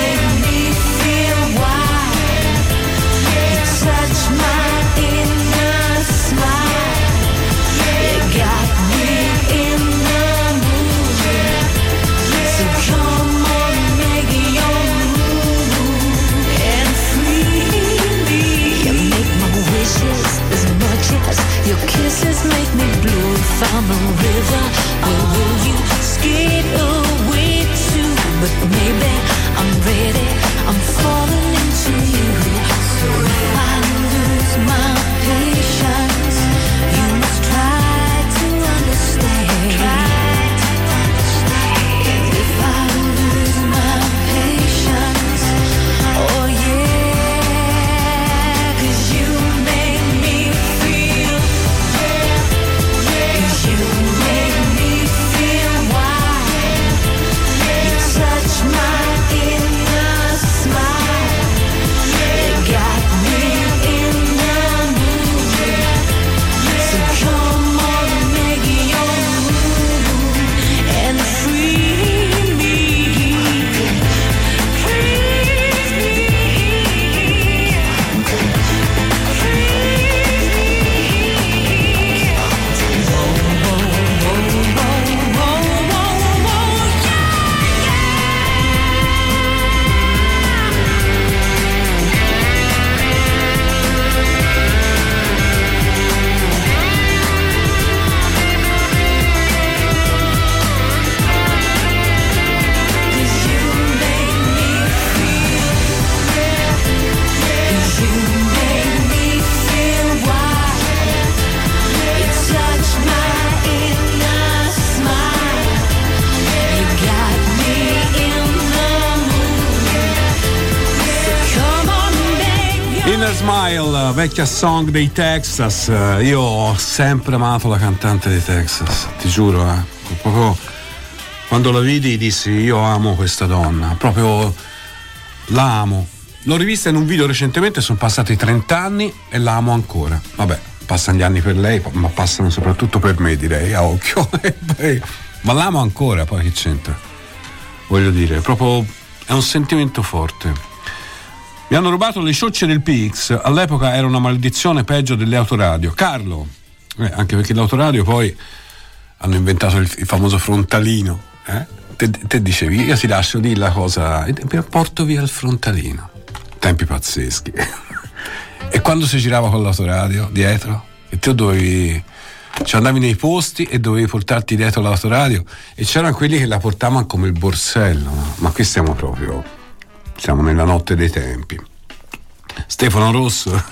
Millionaire Smile, vecchia song dei Texas. Io ho sempre amato la cantante dei Texas, ti giuro, proprio quando la vidi dissi io amo questa donna, proprio la amo. L'ho rivista in un video recentemente, sono passati 30 anni e la amo ancora. Vabbè, passano gli anni per lei, ma passano soprattutto per me, direi, a occhio. Ma l'amo ancora, poi che c'entra? Voglio dire, proprio è un sentimento forte. Mi hanno rubato le ciocce del PX, all'epoca era una maledizione peggio delle autoradio. Carlo, anche perché l'autoradio poi hanno inventato il famoso frontalino. Te dicevi, io ti lascio dire la cosa e porto via il frontalino. Tempi pazzeschi. E quando si girava con l'autoradio dietro e tu dovevi, ci andavi nei posti e dovevi portarti dietro l'autoradio e c'erano quelli che la portavano come il borsello, no? Ma qui siamo nella notte dei tempi. Stefano Rosso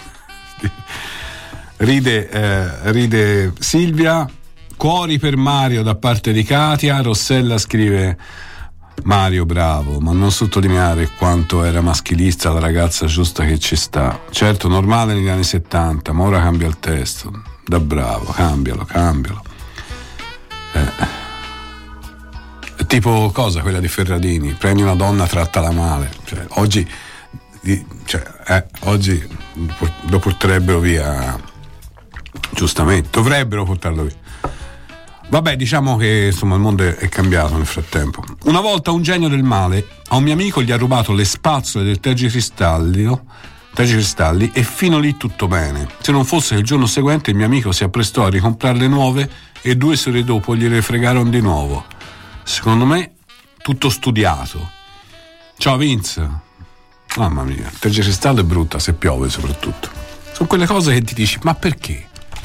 ride Silvia. Cuori per Mario da parte di Katia. Rossella scrive: Mario bravo, ma non sottolineare quanto era maschilista la ragazza giusta che ci sta. Certo, normale negli anni 70, ma ora cambia il testo. Da bravo, cambialo. Tipo cosa quella di Ferradini? Prendi una donna, trattala male. Oggi lo porterebbero via. Giustamente, dovrebbero portarlo via. Vabbè, diciamo che insomma il mondo è cambiato nel frattempo. Una volta un genio del male a un mio amico gli ha rubato le spazzole del tergicristalli e fino lì tutto bene. Se non fosse che il giorno seguente il mio amico si apprestò a ricomprarle nuove e 2 sere dopo gliele fregarono di nuovo. Secondo me tutto studiato. Ciao Vince. Mamma mia, il tergicristallo è brutta se piove soprattutto. Sono quelle cose che ti dici ma perché?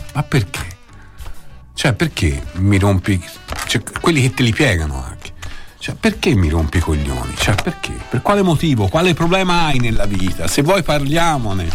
Cioè, perché mi rompi? Cioè, quelli che te li piegano anche. Cioè, perché mi rompi i coglioni? Cioè, perché? Per quale motivo? Quale problema hai nella vita? Se vuoi parliamone.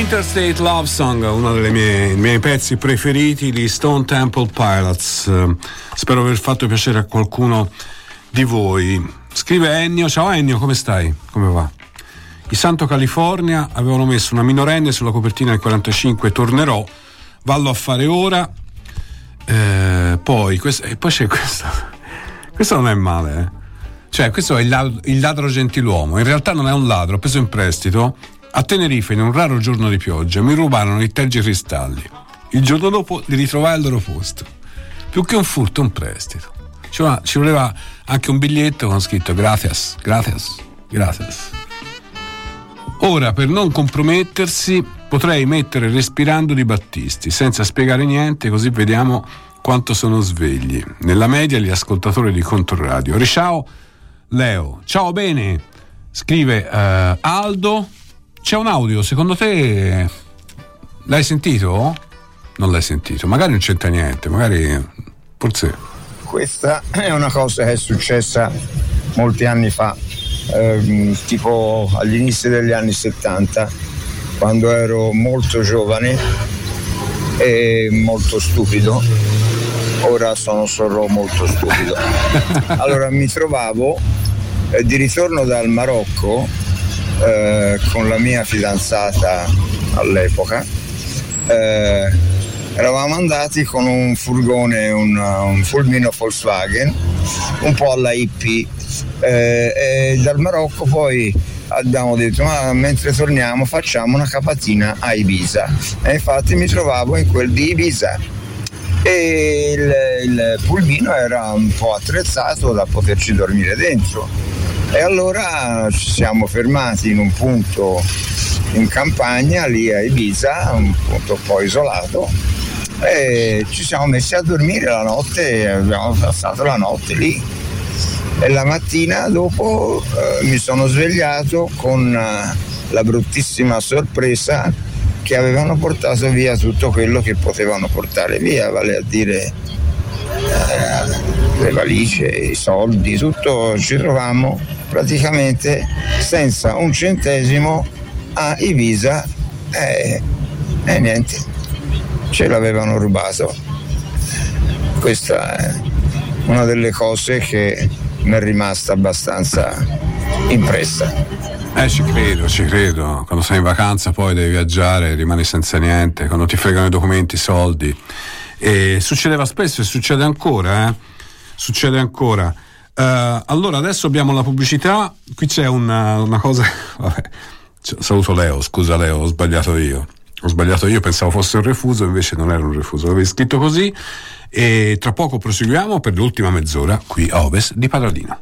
Interstate Love Song, uno dei miei pezzi preferiti, gli Stone Temple Pilots. Spero aver fatto piacere a qualcuno di voi. Scrive Ennio: ciao Ennio, come stai? Come va? I Santo California avevano messo una minorenne sulla copertina del 45, tornerò, vallo a fare ora. Poi c'è questo non è male, Cioè, questo è il ladro gentiluomo. In realtà non è un ladro, ho preso in prestito a Tenerife in un raro giorno di pioggia, mi rubarono i tergicristalli. Il giorno dopo li ritrovai al loro posto. Più che un furto, un prestito. Ci voleva anche un biglietto con scritto gracias. Ora, per non compromettersi, potrei mettere Respirando di Battisti senza spiegare niente, così vediamo quanto sono svegli. Nella media gli ascoltatori di Controradio. Ciao Leo. Ciao, bene. Scrive Aldo. C'è un audio, secondo te l'hai sentito? Non l'hai sentito, magari non c'entra niente, magari forse. Questa è una cosa che è successa molti anni fa, tipo agli inizi degli anni 70, quando ero molto giovane e molto stupido. Ora sono solo molto stupido. Allora mi trovavo di ritorno dal Marocco con la mia fidanzata all'epoca. Eravamo andati con un furgone, un fulmino Volkswagen, un po' alla hippie, e dal Marocco poi abbiamo detto: ma mentre torniamo facciamo una capatina a Ibiza, e infatti mi trovavo in quel di Ibiza e il pulmino era un po' attrezzato da poterci dormire dentro, e allora ci siamo fermati in un punto in campagna lì a Ibiza, un punto un po' isolato, e ci siamo messi a dormire la notte e abbiamo passato la notte lì. E la mattina dopo mi sono svegliato con la bruttissima sorpresa che avevano portato via tutto quello che potevano portare via, vale a dire le valigie, i soldi, tutto. Ci trovammo praticamente senza un centesimo a Ibiza e niente, ce l'avevano rubato. Questa è una delle cose che mi è rimasta abbastanza impressa. Ci credo. Quando sei in vacanza poi devi viaggiare, rimani senza niente, quando ti fregano i documenti, i soldi. E succedeva spesso e succede ancora, Succede ancora. Allora adesso abbiamo la pubblicità. Qui c'è una cosa. Vabbè. Saluto Leo, scusa Leo, ho sbagliato io, pensavo fosse un refuso, invece non era un refuso, l'avevi scritto così. E tra poco proseguiamo per l'ultima mezz'ora qui a Ovest di Paralino.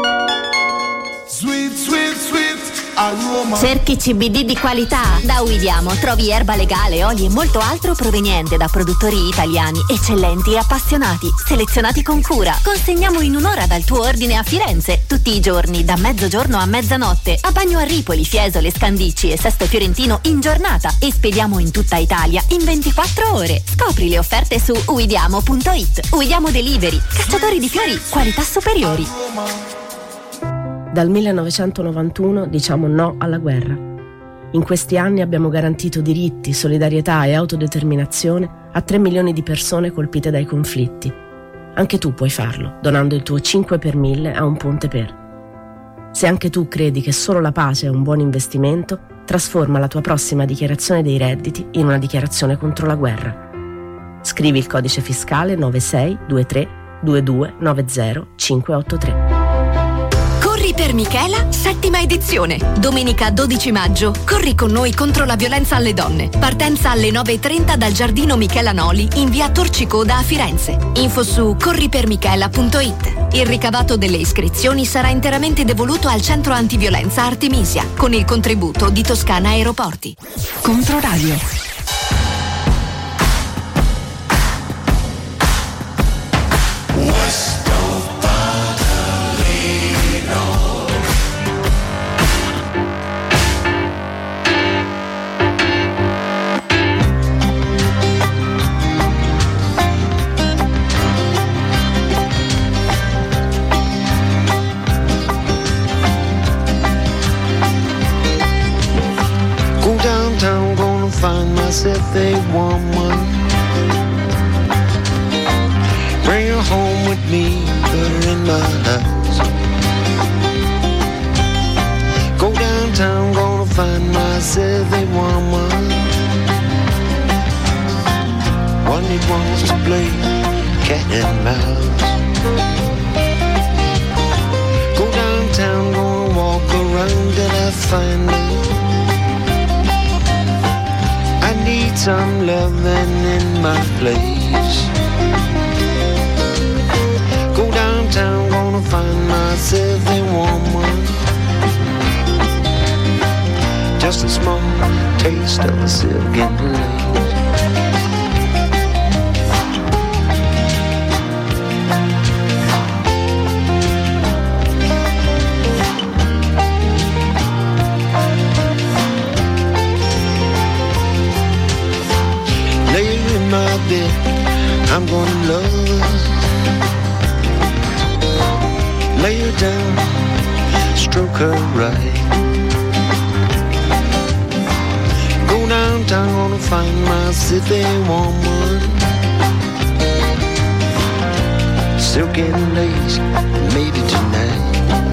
Cerchi CBD di qualità? Da Uidiamo trovi erba legale, oli e molto altro proveniente da produttori italiani eccellenti e appassionati, selezionati con cura. Consegniamo in un'ora dal tuo ordine a Firenze, tutti i giorni da mezzogiorno a mezzanotte, a Bagno a Ripoli, Fiesole, Scandicci e Sesto Fiorentino in giornata, e spediamo in tutta Italia in 24 ore. Scopri le offerte su uidiamo.it. Uidiamo Delivery, cacciatori di fiori, qualità superiori. Dal 1991 diciamo no alla guerra. In questi anni abbiamo garantito diritti, solidarietà e autodeterminazione a 3 milioni di persone colpite dai conflitti. Anche tu puoi farlo, donando il tuo 5 per 1000 a Un Ponte Per. Se anche tu credi che solo la pace è un buon investimento, trasforma la tua prossima dichiarazione dei redditi in una dichiarazione contro la guerra. Scrivi il codice fiscale 9623 22 90 583. Corri per Michela, 7ª edizione. Domenica 12 maggio. Corri con noi contro la violenza alle donne. Partenza alle 9:30 dal giardino Michela Noli in via Torcicoda a Firenze. Info su corripermichela.it. Il ricavato delle iscrizioni sarà interamente devoluto al centro antiviolenza Artemisia con il contributo di Toscana Aeroporti. Controradio. myself a woman. Bring her home with me, put her in my house. Go downtown, gonna find myself a woman. One that wants to play cat and mouse. Go downtown, gonna walk around till I find her. I need some loving in my place. Go downtown, gonna find myself a woman. Just a small taste of a silken lace. Lay her in my bed, I'm gonna love her. Lay her down, stroke her right. Go downtown, gonna find myself a woman. Silken lace, maybe tonight.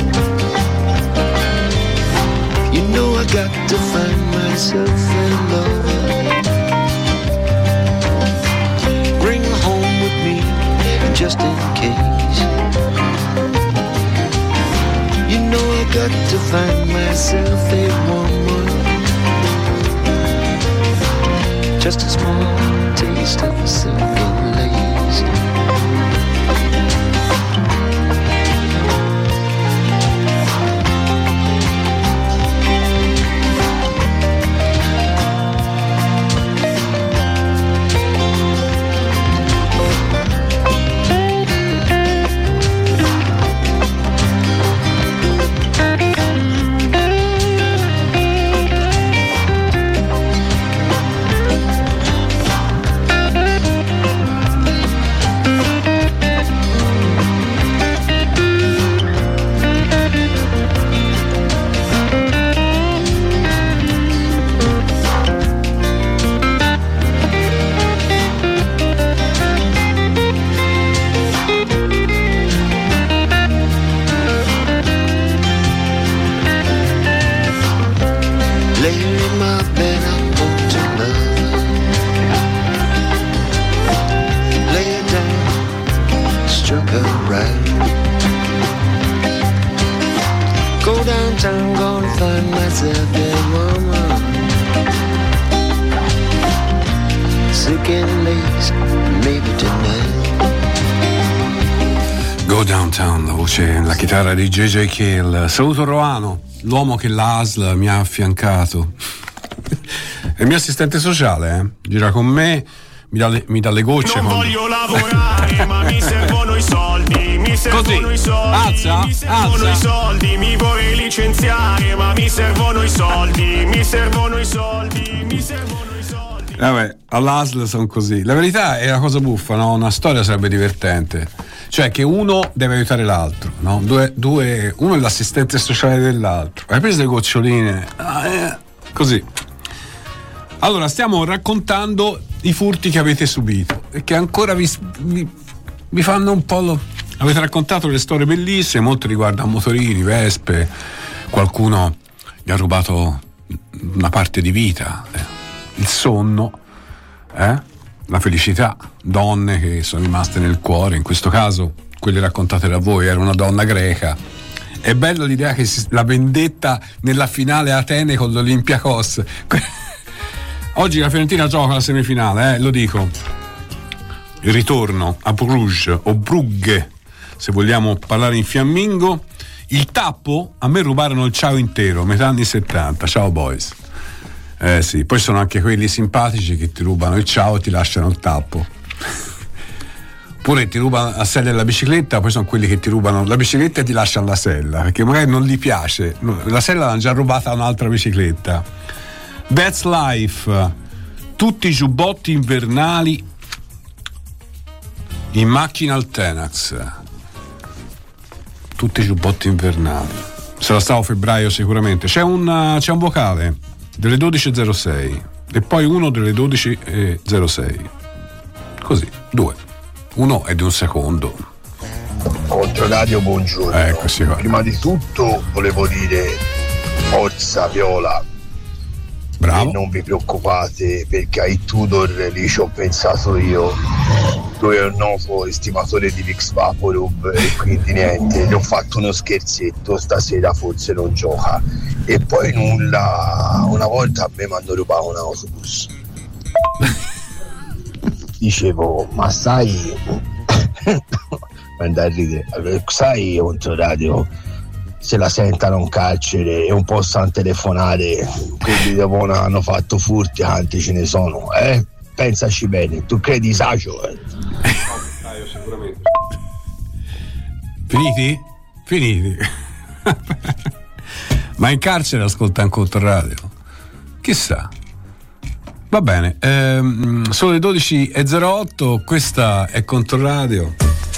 You know I got to find myself a lover. Bring her home with me, just in case. You know I got to find myself a woman. Just a small taste of a silken lace. La chitarra di J.J. Cale. Saluto Roano, l'uomo che l'ASL mi ha affiancato. È il mio assistente sociale, gira con me, mi dà le gocce. Non voglio lavorare, ma mi servono i soldi. Mi servono i soldi. Mi servono i soldi. Mi vorrei licenziare, ma mi servono i soldi. Mi servono i soldi. Mi servono i soldi. Vabbè, all'ASL sono così. La verità è una cosa buffa, no? Una storia sarebbe divertente. Cioè che uno deve aiutare l'altro, no? Uno è l'assistente sociale dell'altro. Hai preso le goccioline? Così. Allora, stiamo raccontando i furti che avete subito e che ancora vi fanno un po'. Avete raccontato delle storie bellissime, molte riguardano motorini, vespe, qualcuno gli ha rubato una parte di vita, il sonno, la felicità, donne che sono rimaste nel cuore. In questo caso quelle raccontate da voi era una donna greca. È bella l'idea che la vendetta nella finale a Atene con l'Olympiakos. Oggi la Fiorentina gioca la semifinale, lo dico, il ritorno a Bruges o Brugge, se vogliamo parlare in fiammingo. Il tappo, a me rubarono il ciao intero, metà anni 70, ciao boys. Sì, poi sono anche quelli simpatici che ti rubano il ciao e ti lasciano il tappo. Oppure ti rubano la sella della bicicletta, poi sono quelli che ti rubano la bicicletta e ti lasciano la sella, perché magari non gli piace. La sella l'hanno già rubata a un'altra bicicletta. That's life. Tutti i giubbotti invernali in macchina al Tenax. Tutti i giubbotti invernali. Sarà stato febbraio sicuramente. C'è un vocale delle 12.06. e poi uno delle 12:06. Così, 2. Uno è di un secondo. Controradio, buongiorno. Eccoci qua. Prima di tutto volevo dire forza Viola. Bravo. E non vi preoccupate perché ai Tudor lì ci ho pensato io. Lui è un noto estimatore di Vix Vaporub e quindi niente, gli ho fatto uno scherzetto, stasera forse non gioca. E poi nulla, una volta a me mi hanno rubato un autobus. Dicevo, ma sai, andare a ridere, sai Controradio, se la sentano in carcere e un po' sanno telefonare, quelli dopo hanno fatto furti, quanti ce ne sono, pensaci bene, tu credi saggio? Sicuramente. Finiti? Ma in carcere ascolta un Controradio? Chissà. Va bene, sono le 12:08, questa è Controradio.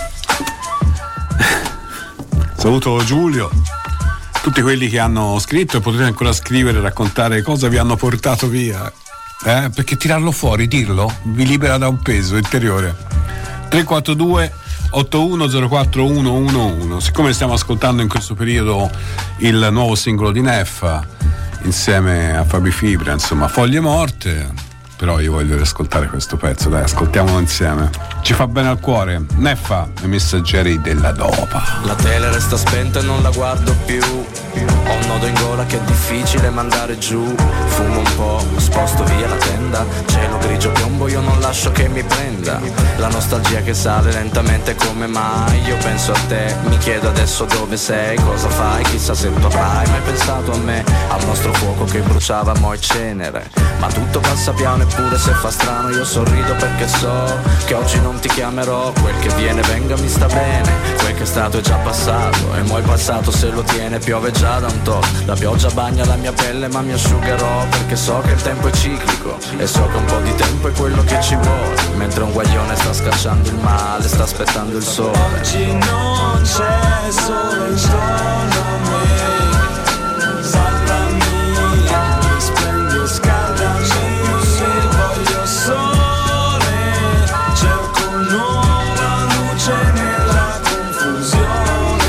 Saluto Giulio, tutti quelli che hanno scritto, e potete ancora scrivere e raccontare cosa vi hanno portato via, perché tirarlo fuori, dirlo, vi libera da un peso interiore. 342 8104 111. Siccome stiamo ascoltando in questo periodo il nuovo singolo di Neffa insieme a Fabi Fibra, insomma Foglie Morte, però io voglio ascoltare questo pezzo, dai, ascoltiamolo insieme, ci fa bene al cuore. Neffa, i messaggeri della dopa. La tele resta spenta e non la guardo più, ho un nodo in gola che è difficile mandare giù. Fumo un po', sposto via la tenda, cielo grigio piombo, io non lascio che mi prenda. La nostalgia che sale lentamente, come mai? Io penso a te, mi chiedo adesso dove sei, cosa fai, chissà se tu avrai mai pensato a me, al nostro fuoco che bruciava mo' e cenere. Ma tutto passa piano eppure se fa strano io sorrido perché so che oggi non ti chiamerò. Quel che viene venga mi sta bene, quel che è stato è già passato e mo' è passato se lo tiene. Piove già da un tot, la pioggia bagna la mia pelle ma mi asciugherò, perché so che il tempo è ciclico e so che un po' di tempo è quello che ci vuole, mentre un guaglione sta scacciando il male, sta aspettando il sole. Oggi non c'è sole intorno a me, salvami, mi splendi e scaldami, voglio sole, cerco nuova luce nella confusione,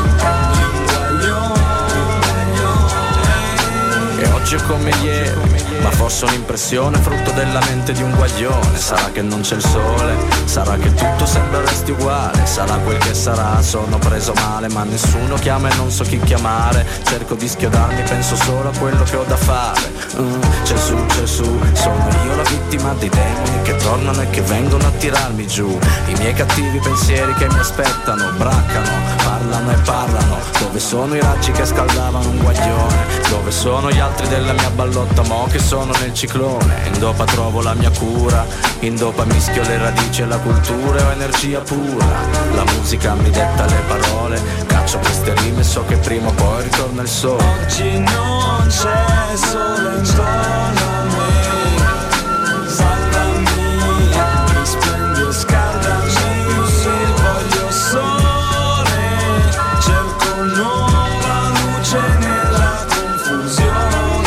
E oggi è come ieri, ma forse un'impressione frutto della mente di un guaglione. Sarà che non c'è il sole, sarà che tutto sembra resti uguale, sarà quel che sarà, sono preso male ma nessuno chiama e non so chi chiamare. Cerco di schiodarmi, penso solo a quello che ho da fare. C'è su, sono io la vittima dei demoni che tornano e che vengono a tirarmi giù. I miei cattivi pensieri che mi aspettano, braccano, parlano e parlano. Dove sono i raggi che scaldavano un guaglione? Dove sono gli altri della mia ballotta mo' che sono nel ciclone? In dopa trovo la mia cura, in dopa mischio le radici e la cultura, ho energia pura. La musica mi detta le parole, caccio queste rime e so che prima o poi ritorna il sole. oggi non c'è sole intorno a me, salvami, mi splendi e scaldami, voglio sole, cerco nuova luce nella confusione,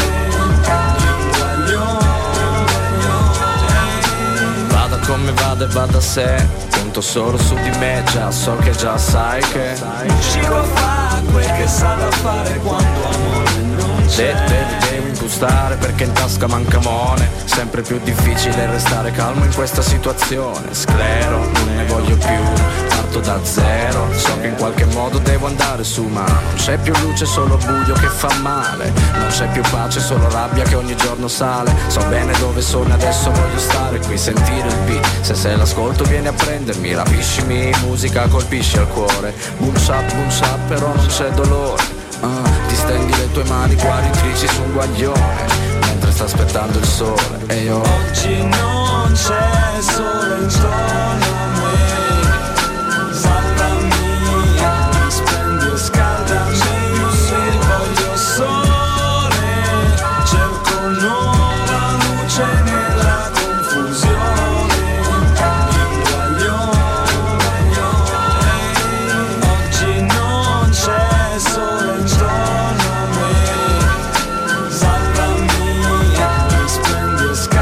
Vada come vada e vada a sé, conto solo su di me, già so che già sai che riuscirò a fare quel che sa da fare quando amore non c'è. Devi impostare perché in tasca manca money, sempre più difficile restare calmo in questa situazione. Sclero, non ne voglio più, parto da zero, so che in qualche modo devo andare su, ma non c'è più luce, solo buio che fa male, non c'è più pace, solo rabbia che ogni giorno sale. So bene dove sono, adesso voglio stare qui, sentire il beat, se l'ascolto vieni a prendermi, rapiscimi, musica colpisce al cuore, boom shap, però non c'è dolore. Ti stendi le tue mani guaritrici su un guaglione, mentre sta aspettando il sole e io oggi non c'è sole intorno a me, salvami, mi splendi e scaldami, voglio sole, cerco nuova luce nella confusione, oggi non c'è sole intorno a me, salvami, mi splendi e scaldami.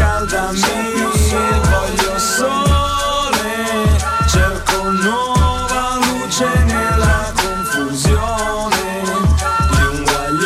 riscaldami, voglio sole, cerco nuova luce nella confusione di un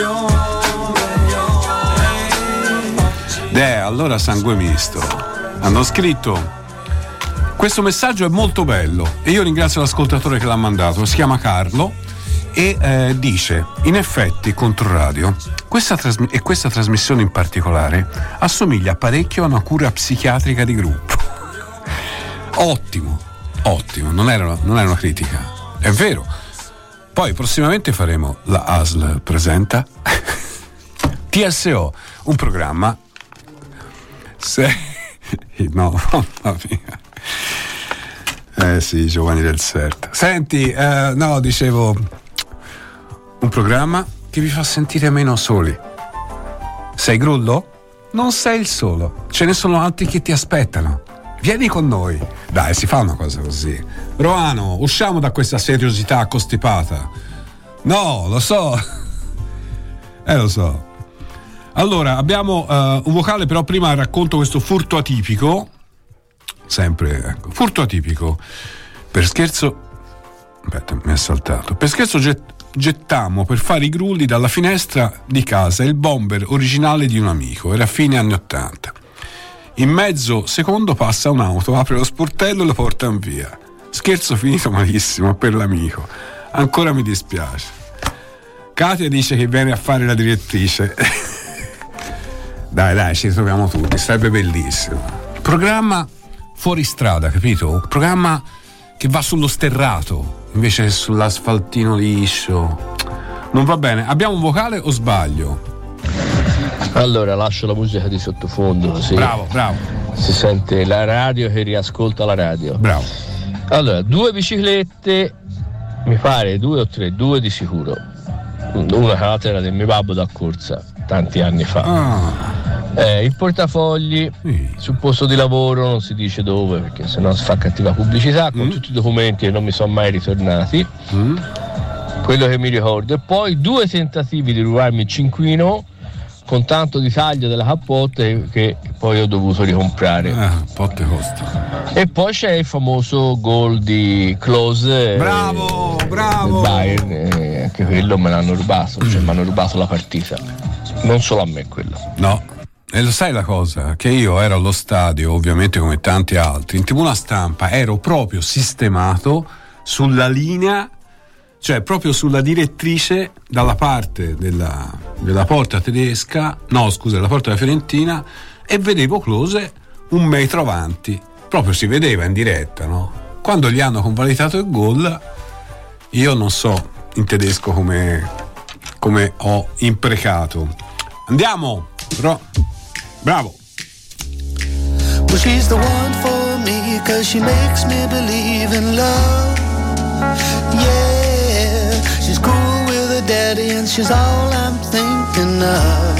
guaglione. Allora sangue misto. Hanno scritto: questo messaggio è molto bello e io ringrazio l'ascoltatore che l'ha mandato, si chiama Carlo e dice: in effetti Controradio, questa trasmissione in particolare assomiglia parecchio a una cura psichiatrica di gruppo. Ottimo, non era una critica, è vero. Poi prossimamente faremo la ASL presenta TSO, un programma no, mamma mia. Sì, Giovanni del Serta. Senti, no, dicevo, un programma che vi fa sentire meno soli. Sei Grullo? Non sei il solo, ce ne sono altri che ti aspettano. Vieni con noi. Dai, si fa una cosa così. Roano, usciamo da questa seriosità costipata. No, lo so. Lo so. Allora, abbiamo un vocale, però prima racconto questo furto atipico. Sempre, ecco, furto atipico. Per scherzo, aspetta, mi è saltato. Per scherzo gettammo per fare i grulli dalla finestra di casa il bomber originale di un amico. Era fine anni 80. In mezzo secondo passa un'auto, apre lo sportello e lo portano via. Scherzo finito malissimo per l'amico. Ancora mi dispiace. Katia dice che viene a fare la direttrice. Dai, ci ritroviamo tutti, sarebbe bellissimo. Programma fuori strada, capito? Un programma che va sullo sterrato invece che sull'asfaltino liscio. Non va bene. Abbiamo un vocale o sbaglio? Allora lascio la musica di sottofondo così. Bravo. Si sente la radio che riascolta la radio. Bravo. Allora, 2 biciclette, mi pare 2 o 3, 2 di sicuro. Una che era del mio babbo da corsa tanti anni fa. Il portafogli sul posto di lavoro, non si dice dove perché sennò si fa cattiva pubblicità, con tutti i documenti che non mi sono mai ritornati, quello che mi ricordo. E poi 2 tentativi di rubarmi il cinquino con tanto di taglio della cappotta che poi ho dovuto ricomprare. Potte costa. E poi c'è il famoso gol di Klose, bravo del Bayern, anche quello me l'hanno rubato, cioè mi hanno rubato la partita, non solo a me quello. No. E lo sai la cosa? Che io ero allo stadio, ovviamente come tanti altri, in tribuna stampa ero proprio sistemato sulla linea, cioè proprio sulla direttrice dalla parte della porta tedesca, no scusa, della porta della Fiorentina, e vedevo Klose 1 metro avanti, proprio si vedeva in diretta, no? Quando gli hanno convalidato il gol, io non so in tedesco come ho imprecato. Andiamo! Bravo. Well, she's the one for me, 'cause she makes me believe in love. Yeah, she's cool with her daddy and she's all I'm thinking of.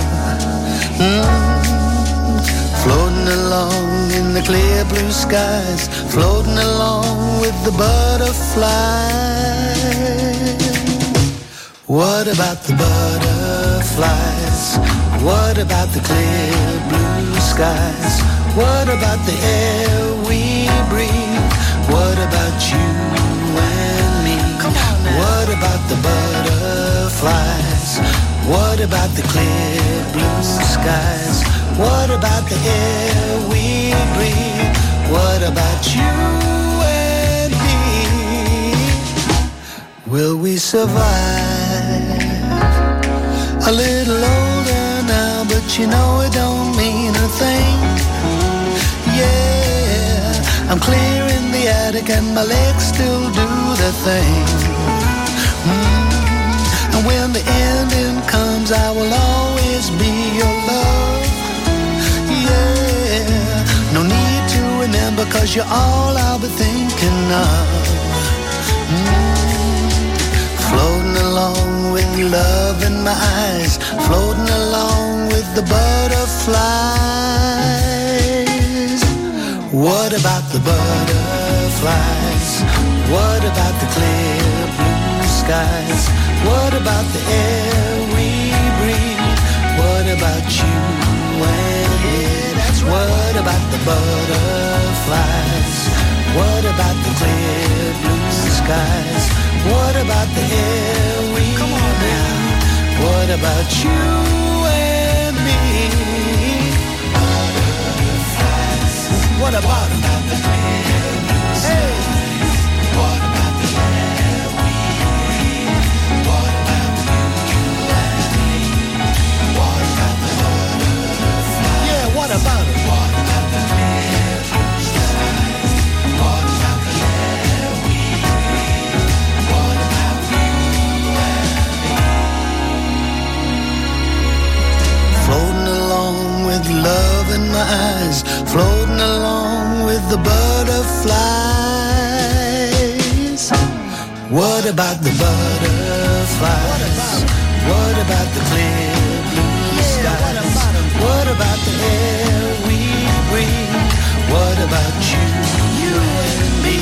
Floating along in the clear blue skies, floating along with the butterflies. What about the butterflies? What about the clear blue skies? What about the air we breathe? What about you and me? What about the butterflies? What about the clear blue skies? What about the air we breathe? What about you and me? Will we survive? A little older now, but you know it don't mean a thing. Yeah, I'm clearing the attic and my legs still do the thing. And when the ending comes, I will always be your love. Yeah, no need to remember, 'cause you're all I'll be thinking of. Floating along with love in my eyes, floating along with the butterflies. What about the butterflies? What about the clear blue skies? What about the air we breathe? What about you and me? That's What about the butterflies? What about the clear blue skies? What about the air we breathe? What about you and me? Butterflies. What about the clear blue skies? What about the air we breathe? What about you and me? What about the butterflies? Yeah, what about it? What about the clear blue skies? What about the air we breathe? What about you and me? Floating along with love in my eyes, floating along with the butterflies. What about the butterflies? What about the clear blue skies? What about the air we breathe? What about you and me?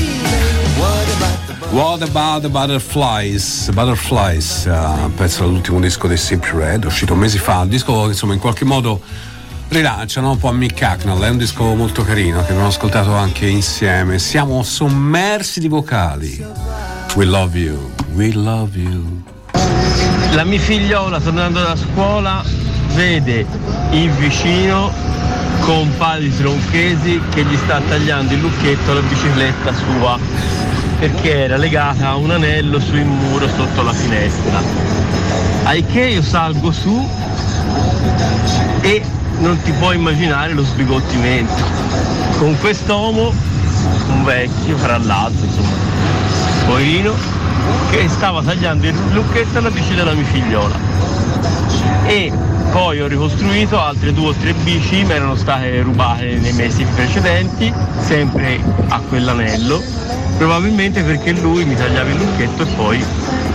What about the Butterflies? Butterflies, pezzo dall'ultimo disco dei Simply Red, uscito mesi fa. Un disco che insomma in qualche modo rilancia, no? Un po' a Mick Hucknall. È un disco molto carino che abbiamo ascoltato anche insieme. Siamo sommersi di vocali. We love you, we love you. La mia figliola tornando da scuola vede il vicino con un paio di tronchesi che gli sta tagliando il lucchetto alla bicicletta sua perché era legata a un anello sul muro sotto la finestra. Ahimè io salgo su e non ti puoi immaginare lo sbigottimento con quest'uomo, un vecchio fra l'altro, insomma, poverino, che stava tagliando il lucchetto alla bici della mia figliola. E poi ho ricostruito altre 2 o 3 bici, mi erano state rubate nei mesi precedenti, sempre a quell'anello, probabilmente perché lui mi tagliava il lucchetto e poi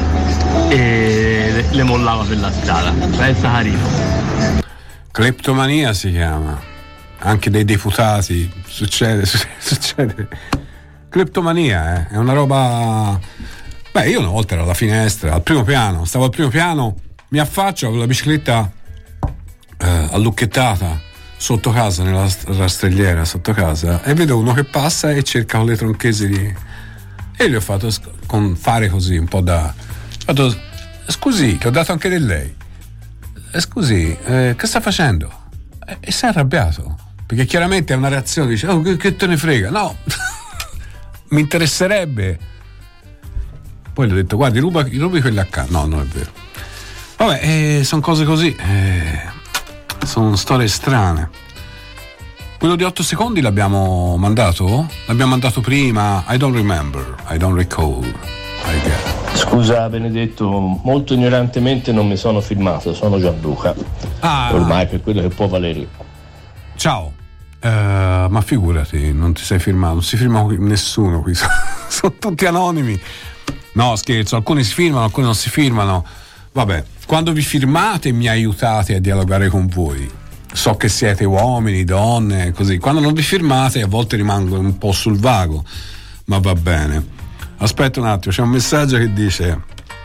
le mollava per la strada. Pensa carino. Cleptomania si chiama, anche dei deputati, succede. Cleptomania, è una roba. Beh, io una volta ero alla finestra, al primo piano, stavo al primo piano, mi affaccio con la bicicletta allucchettata sotto casa, nella rastrelliera sotto casa, e vedo uno che passa e cerca con le tronchesi lì, e gli ho fatto fare così un po' scusi, che ho dato anche del lei, scusi, che sta facendo? E si è arrabbiato perché chiaramente è una reazione, dice oh, che te ne frega, no. Mi interesserebbe. Poi gli ho detto guardi, rubi quelli accanto. No, non è vero. Vabbè, sono cose così, sono storie strane. Quello di 8 secondi l'abbiamo mandato prima. I don't remember, I don't recall, I guess. Scusa Benedetto, molto ignorantemente non mi sono filmato, sono Gianluca. Ormai per quello che può valere. Ciao. Ma figurati, non ti sei firmato, non si firma nessuno qui, sono tutti anonimi. No, scherzo, alcuni si firmano, alcuni non si firmano. Vabbè, quando vi firmate mi aiutate a dialogare con voi. So che siete uomini, donne, così. Quando non vi firmate a volte rimango un po' sul vago, ma va bene. Aspetta un attimo, c'è un messaggio che dice: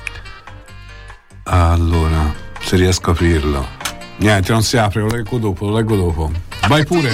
allora, se riesco a aprirlo. Niente, non si apre, lo leggo dopo. Vai pure.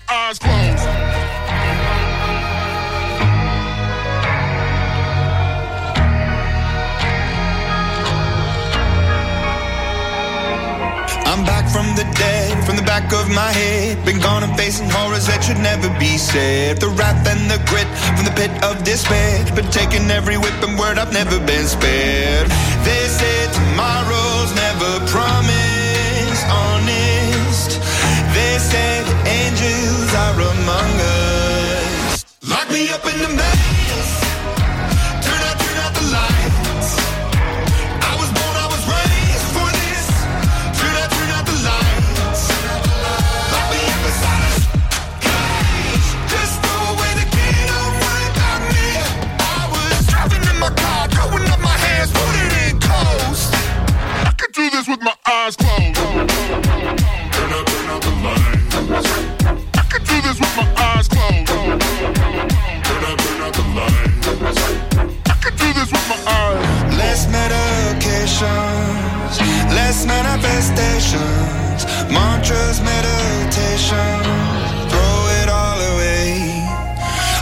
I'm back from the dead, from the back of my head. Been gone and facing horrors that should never be said. The wrath and the grit from the pit of despair. Been taking every whip and word, I've never been spared. They say tomorrow's never promised, honest. They say the angels are among us. Lock me up in the maze. Turn out the lights. I was born, I was raised for this. Turn out the lights. Lock me up inside a cage. Just throw away the key, don't worry about me. I was driving in my car, throwing up my hands, put it in close. I could do this with my eyes closed. Turn out the lights. I could do this with my eyes closed. Turn out the lights.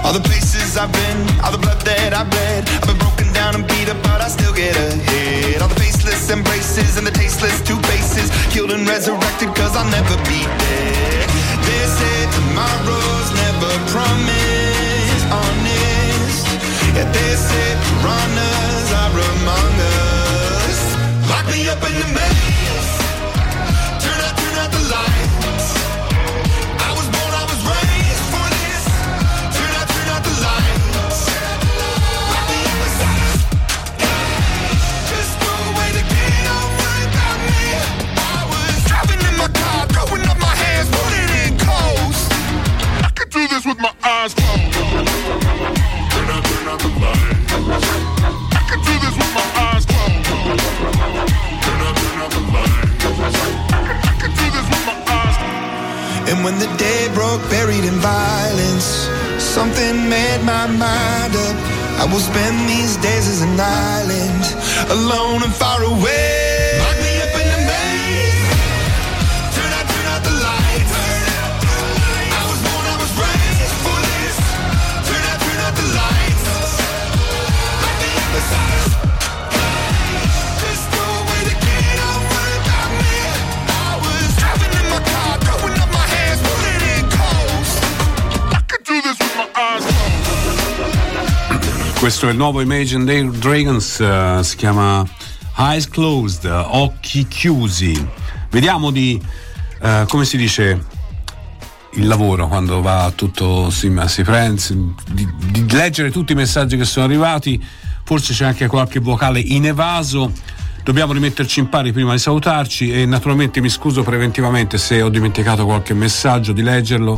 All the places I've been, all the blood that I've bled. I've been broken down and beat up, but I still get ahead. All the faceless embraces and the tasteless two faces, killed and resurrected, cause I'll never be dead. They say tomorrow's never promised, honest. Yeah, they say piranhas are among us. Lock me up in the maze, turn out the lights. I was born, I was raised for this. Turn out the lights. Lock me up inside. Just throw away the key, don't worry about me. I was driving in my car, throwing up my hands, putting in coast. I could do this with my eyes closed. Turn out the lights. I could do this with my eyes closed. Turn out the lights. I could do this with my eyes closed. And when the day broke, buried in violence, something made my mind up. I will spend these days as an island, alone and far away. Lock me up in the maze. Turn out the lights. I was born, I was raised for this. Turn out the lights. Lock me up inside. Just throw away the key, don't worry about me. I was driving in my car, throwing up my hands, putting in coast. I could do this with my eyes closed. Questo è il nuovo Imagine Dragons, si chiama Eyes Closed, occhi chiusi. Vediamo di, come si dice, il lavoro quando va tutto, si prende, di leggere tutti i messaggi che sono arrivati. Forse c'è anche qualche vocale inevaso. Dobbiamo rimetterci in pari prima di salutarci e naturalmente mi scuso preventivamente se ho dimenticato qualche messaggio di leggerlo,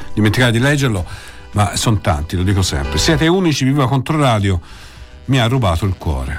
ma sono tanti, lo dico sempre. Siete unici, Viva Controradio mi ha rubato il cuore.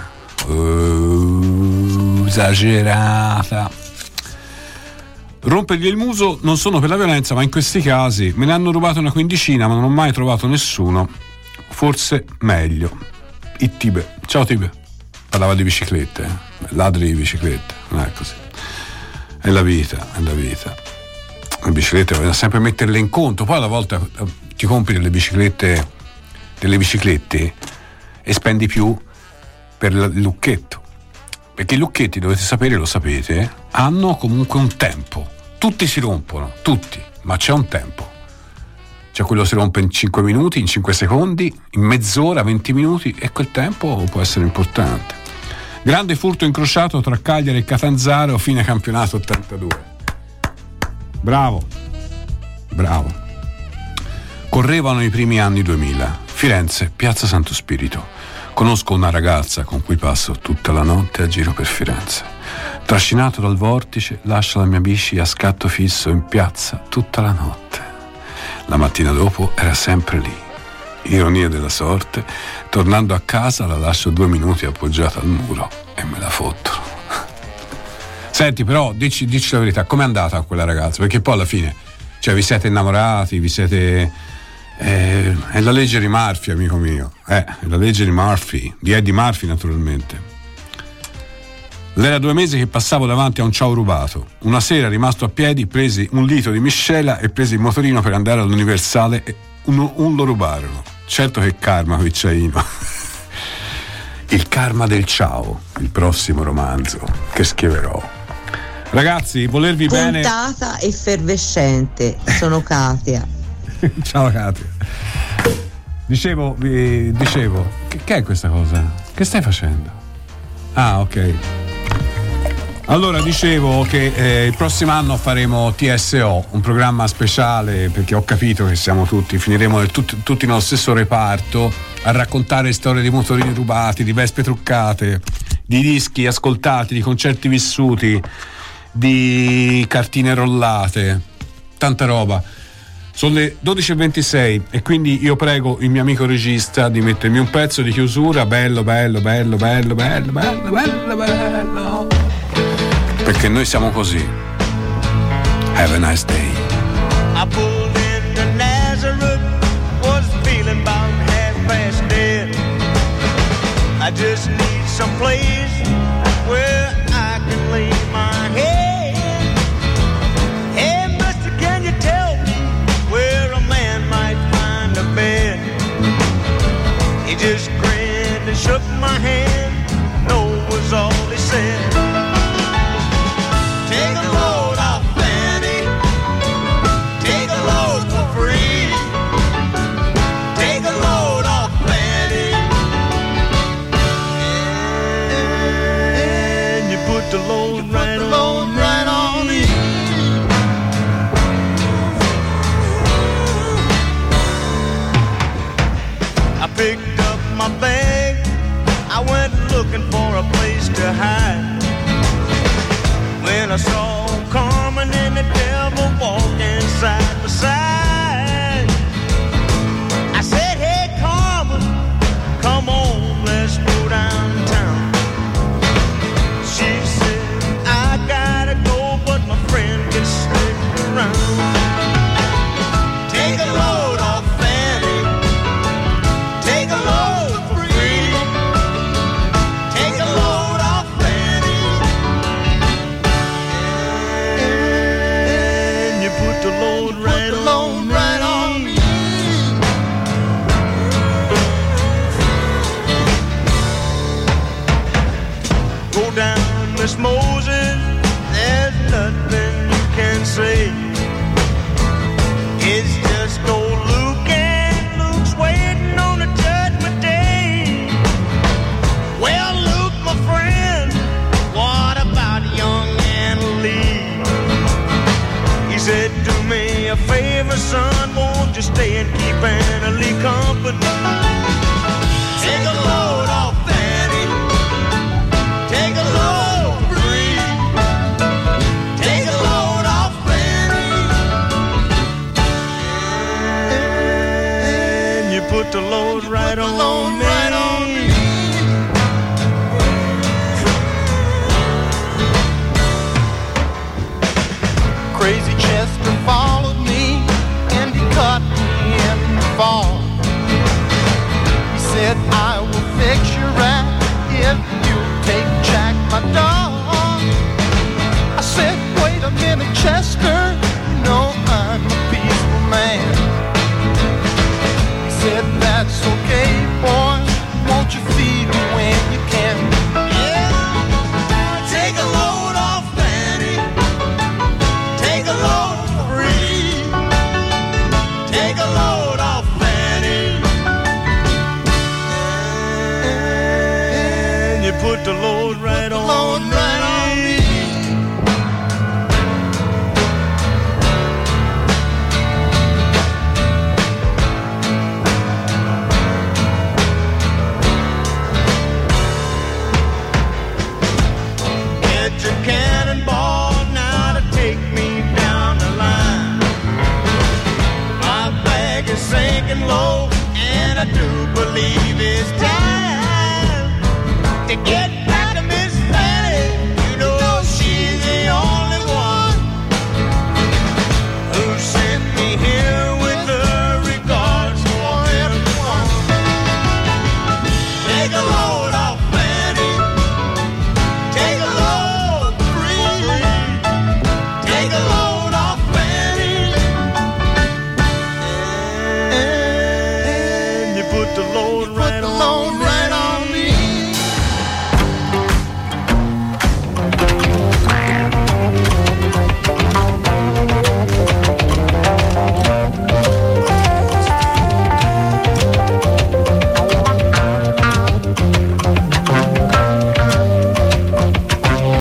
Esagerata. Rompergli il muso non sono per la violenza, ma in questi casi me ne hanno rubato una quindicina, ma non ho mai trovato nessuno. Forse meglio. Il Tibe. Ciao Tibe. Parlava di biciclette, ladri di biciclette, non è così. È la vita. Le biciclette bisogna sempre metterle in conto, poi alla volta ti compri delle biciclette e spendi più per il lucchetto, perché i lucchetti, dovete sapere, lo sapete, hanno comunque un tempo. Tutti si rompono, tutti, ma c'è un tempo. C'è quello che si rompe in 5 minuti, in 5 secondi, in mezz'ora, 20 minuti, e quel tempo può essere importante. Grande furto incrociato tra Cagliari e Catanzaro, fine campionato 82. Bravo. Correvano i primi anni 2000, Firenze, Piazza Santo Spirito. Conosco una ragazza con cui passo tutta la notte a giro per Firenze. Trascinato dal vortice, lascio la mia bici a scatto fisso in piazza tutta la notte. La mattina dopo era sempre lì. Ironia della sorte, tornando a casa la lascio 2 minuti appoggiata al muro e me la fottono. Senti, però dici la verità, com'è andata quella ragazza? Perché poi alla fine, cioè, vi siete innamorati, vi siete... è la legge di Murphy, amico mio. È la legge di Murphy, di Eddie Murphy naturalmente. L'era 2 mesi che passavo davanti a un ciao rubato. Una sera, rimasto a piedi, presi un litro di miscela e presi il motorino per andare all'Universale e un lo rubarono. Certo che karma, Picciaino. Il karma del ciao, il prossimo romanzo che scriverò. Ragazzi, volervi bene. Puntata effervescente, sono Katia. Ciao Katia. Dicevo, che è questa cosa? Che stai facendo? Ah, ok. Allora dicevo che il prossimo anno faremo TSO, un programma speciale, perché ho capito che siamo finiremo tutti nello stesso reparto a raccontare storie di motorini rubati, di Vespe truccate, di dischi ascoltati, di concerti vissuti, di cartine rollate, tanta roba. Sono le 12:26 e quindi io prego il mio amico regista di mettermi un pezzo di chiusura bello, perché noi siamo così. Have a nice day. I pulled into Nazareth, was feeling about half past dead. I just need some place where I can lay my head. Hey, mister, can you tell me where a man might find a bed? my hand, no was all he said. Take a load off Fanny, take a load for free. Take a load off Fanny, and you put the load right on me. I picked up my bag, I went looking for a place to hide. When I saw Carmen and the devil walking side by side, I said, hey Carmen, come on, let's go downtown. She said, I gotta go, but my friend can stick around. Take a load off Fanny, take a load for free. Take a load off Fanny, and you put the load right on me. Go down, Miss Moses, there's nothing you can say. It's just old Luke, and Luke's waiting on the judgment day. Well, Luke, my friend, what about young Anna Lee? He said, do me a favor, son, won't you stay and keep Anna Lee company? Take a load off Fanny, take a load free. Take a load off Fanny, and you put the load right on me. Crazy Chester followed me and he caught me in the fall. He said, I will fix you right if you take Jack, my dog. I said, wait a minute, Chester, you know I'm a peaceful man. He said, that's okay, boy, won't you feed me when you can? Yeah, take a load off Fanny, take a load free. Take a load off Fanny, and you put the load right on me. Get your cannonball now to take me down the line. My bag is sinking low, and I do believe it's time to get back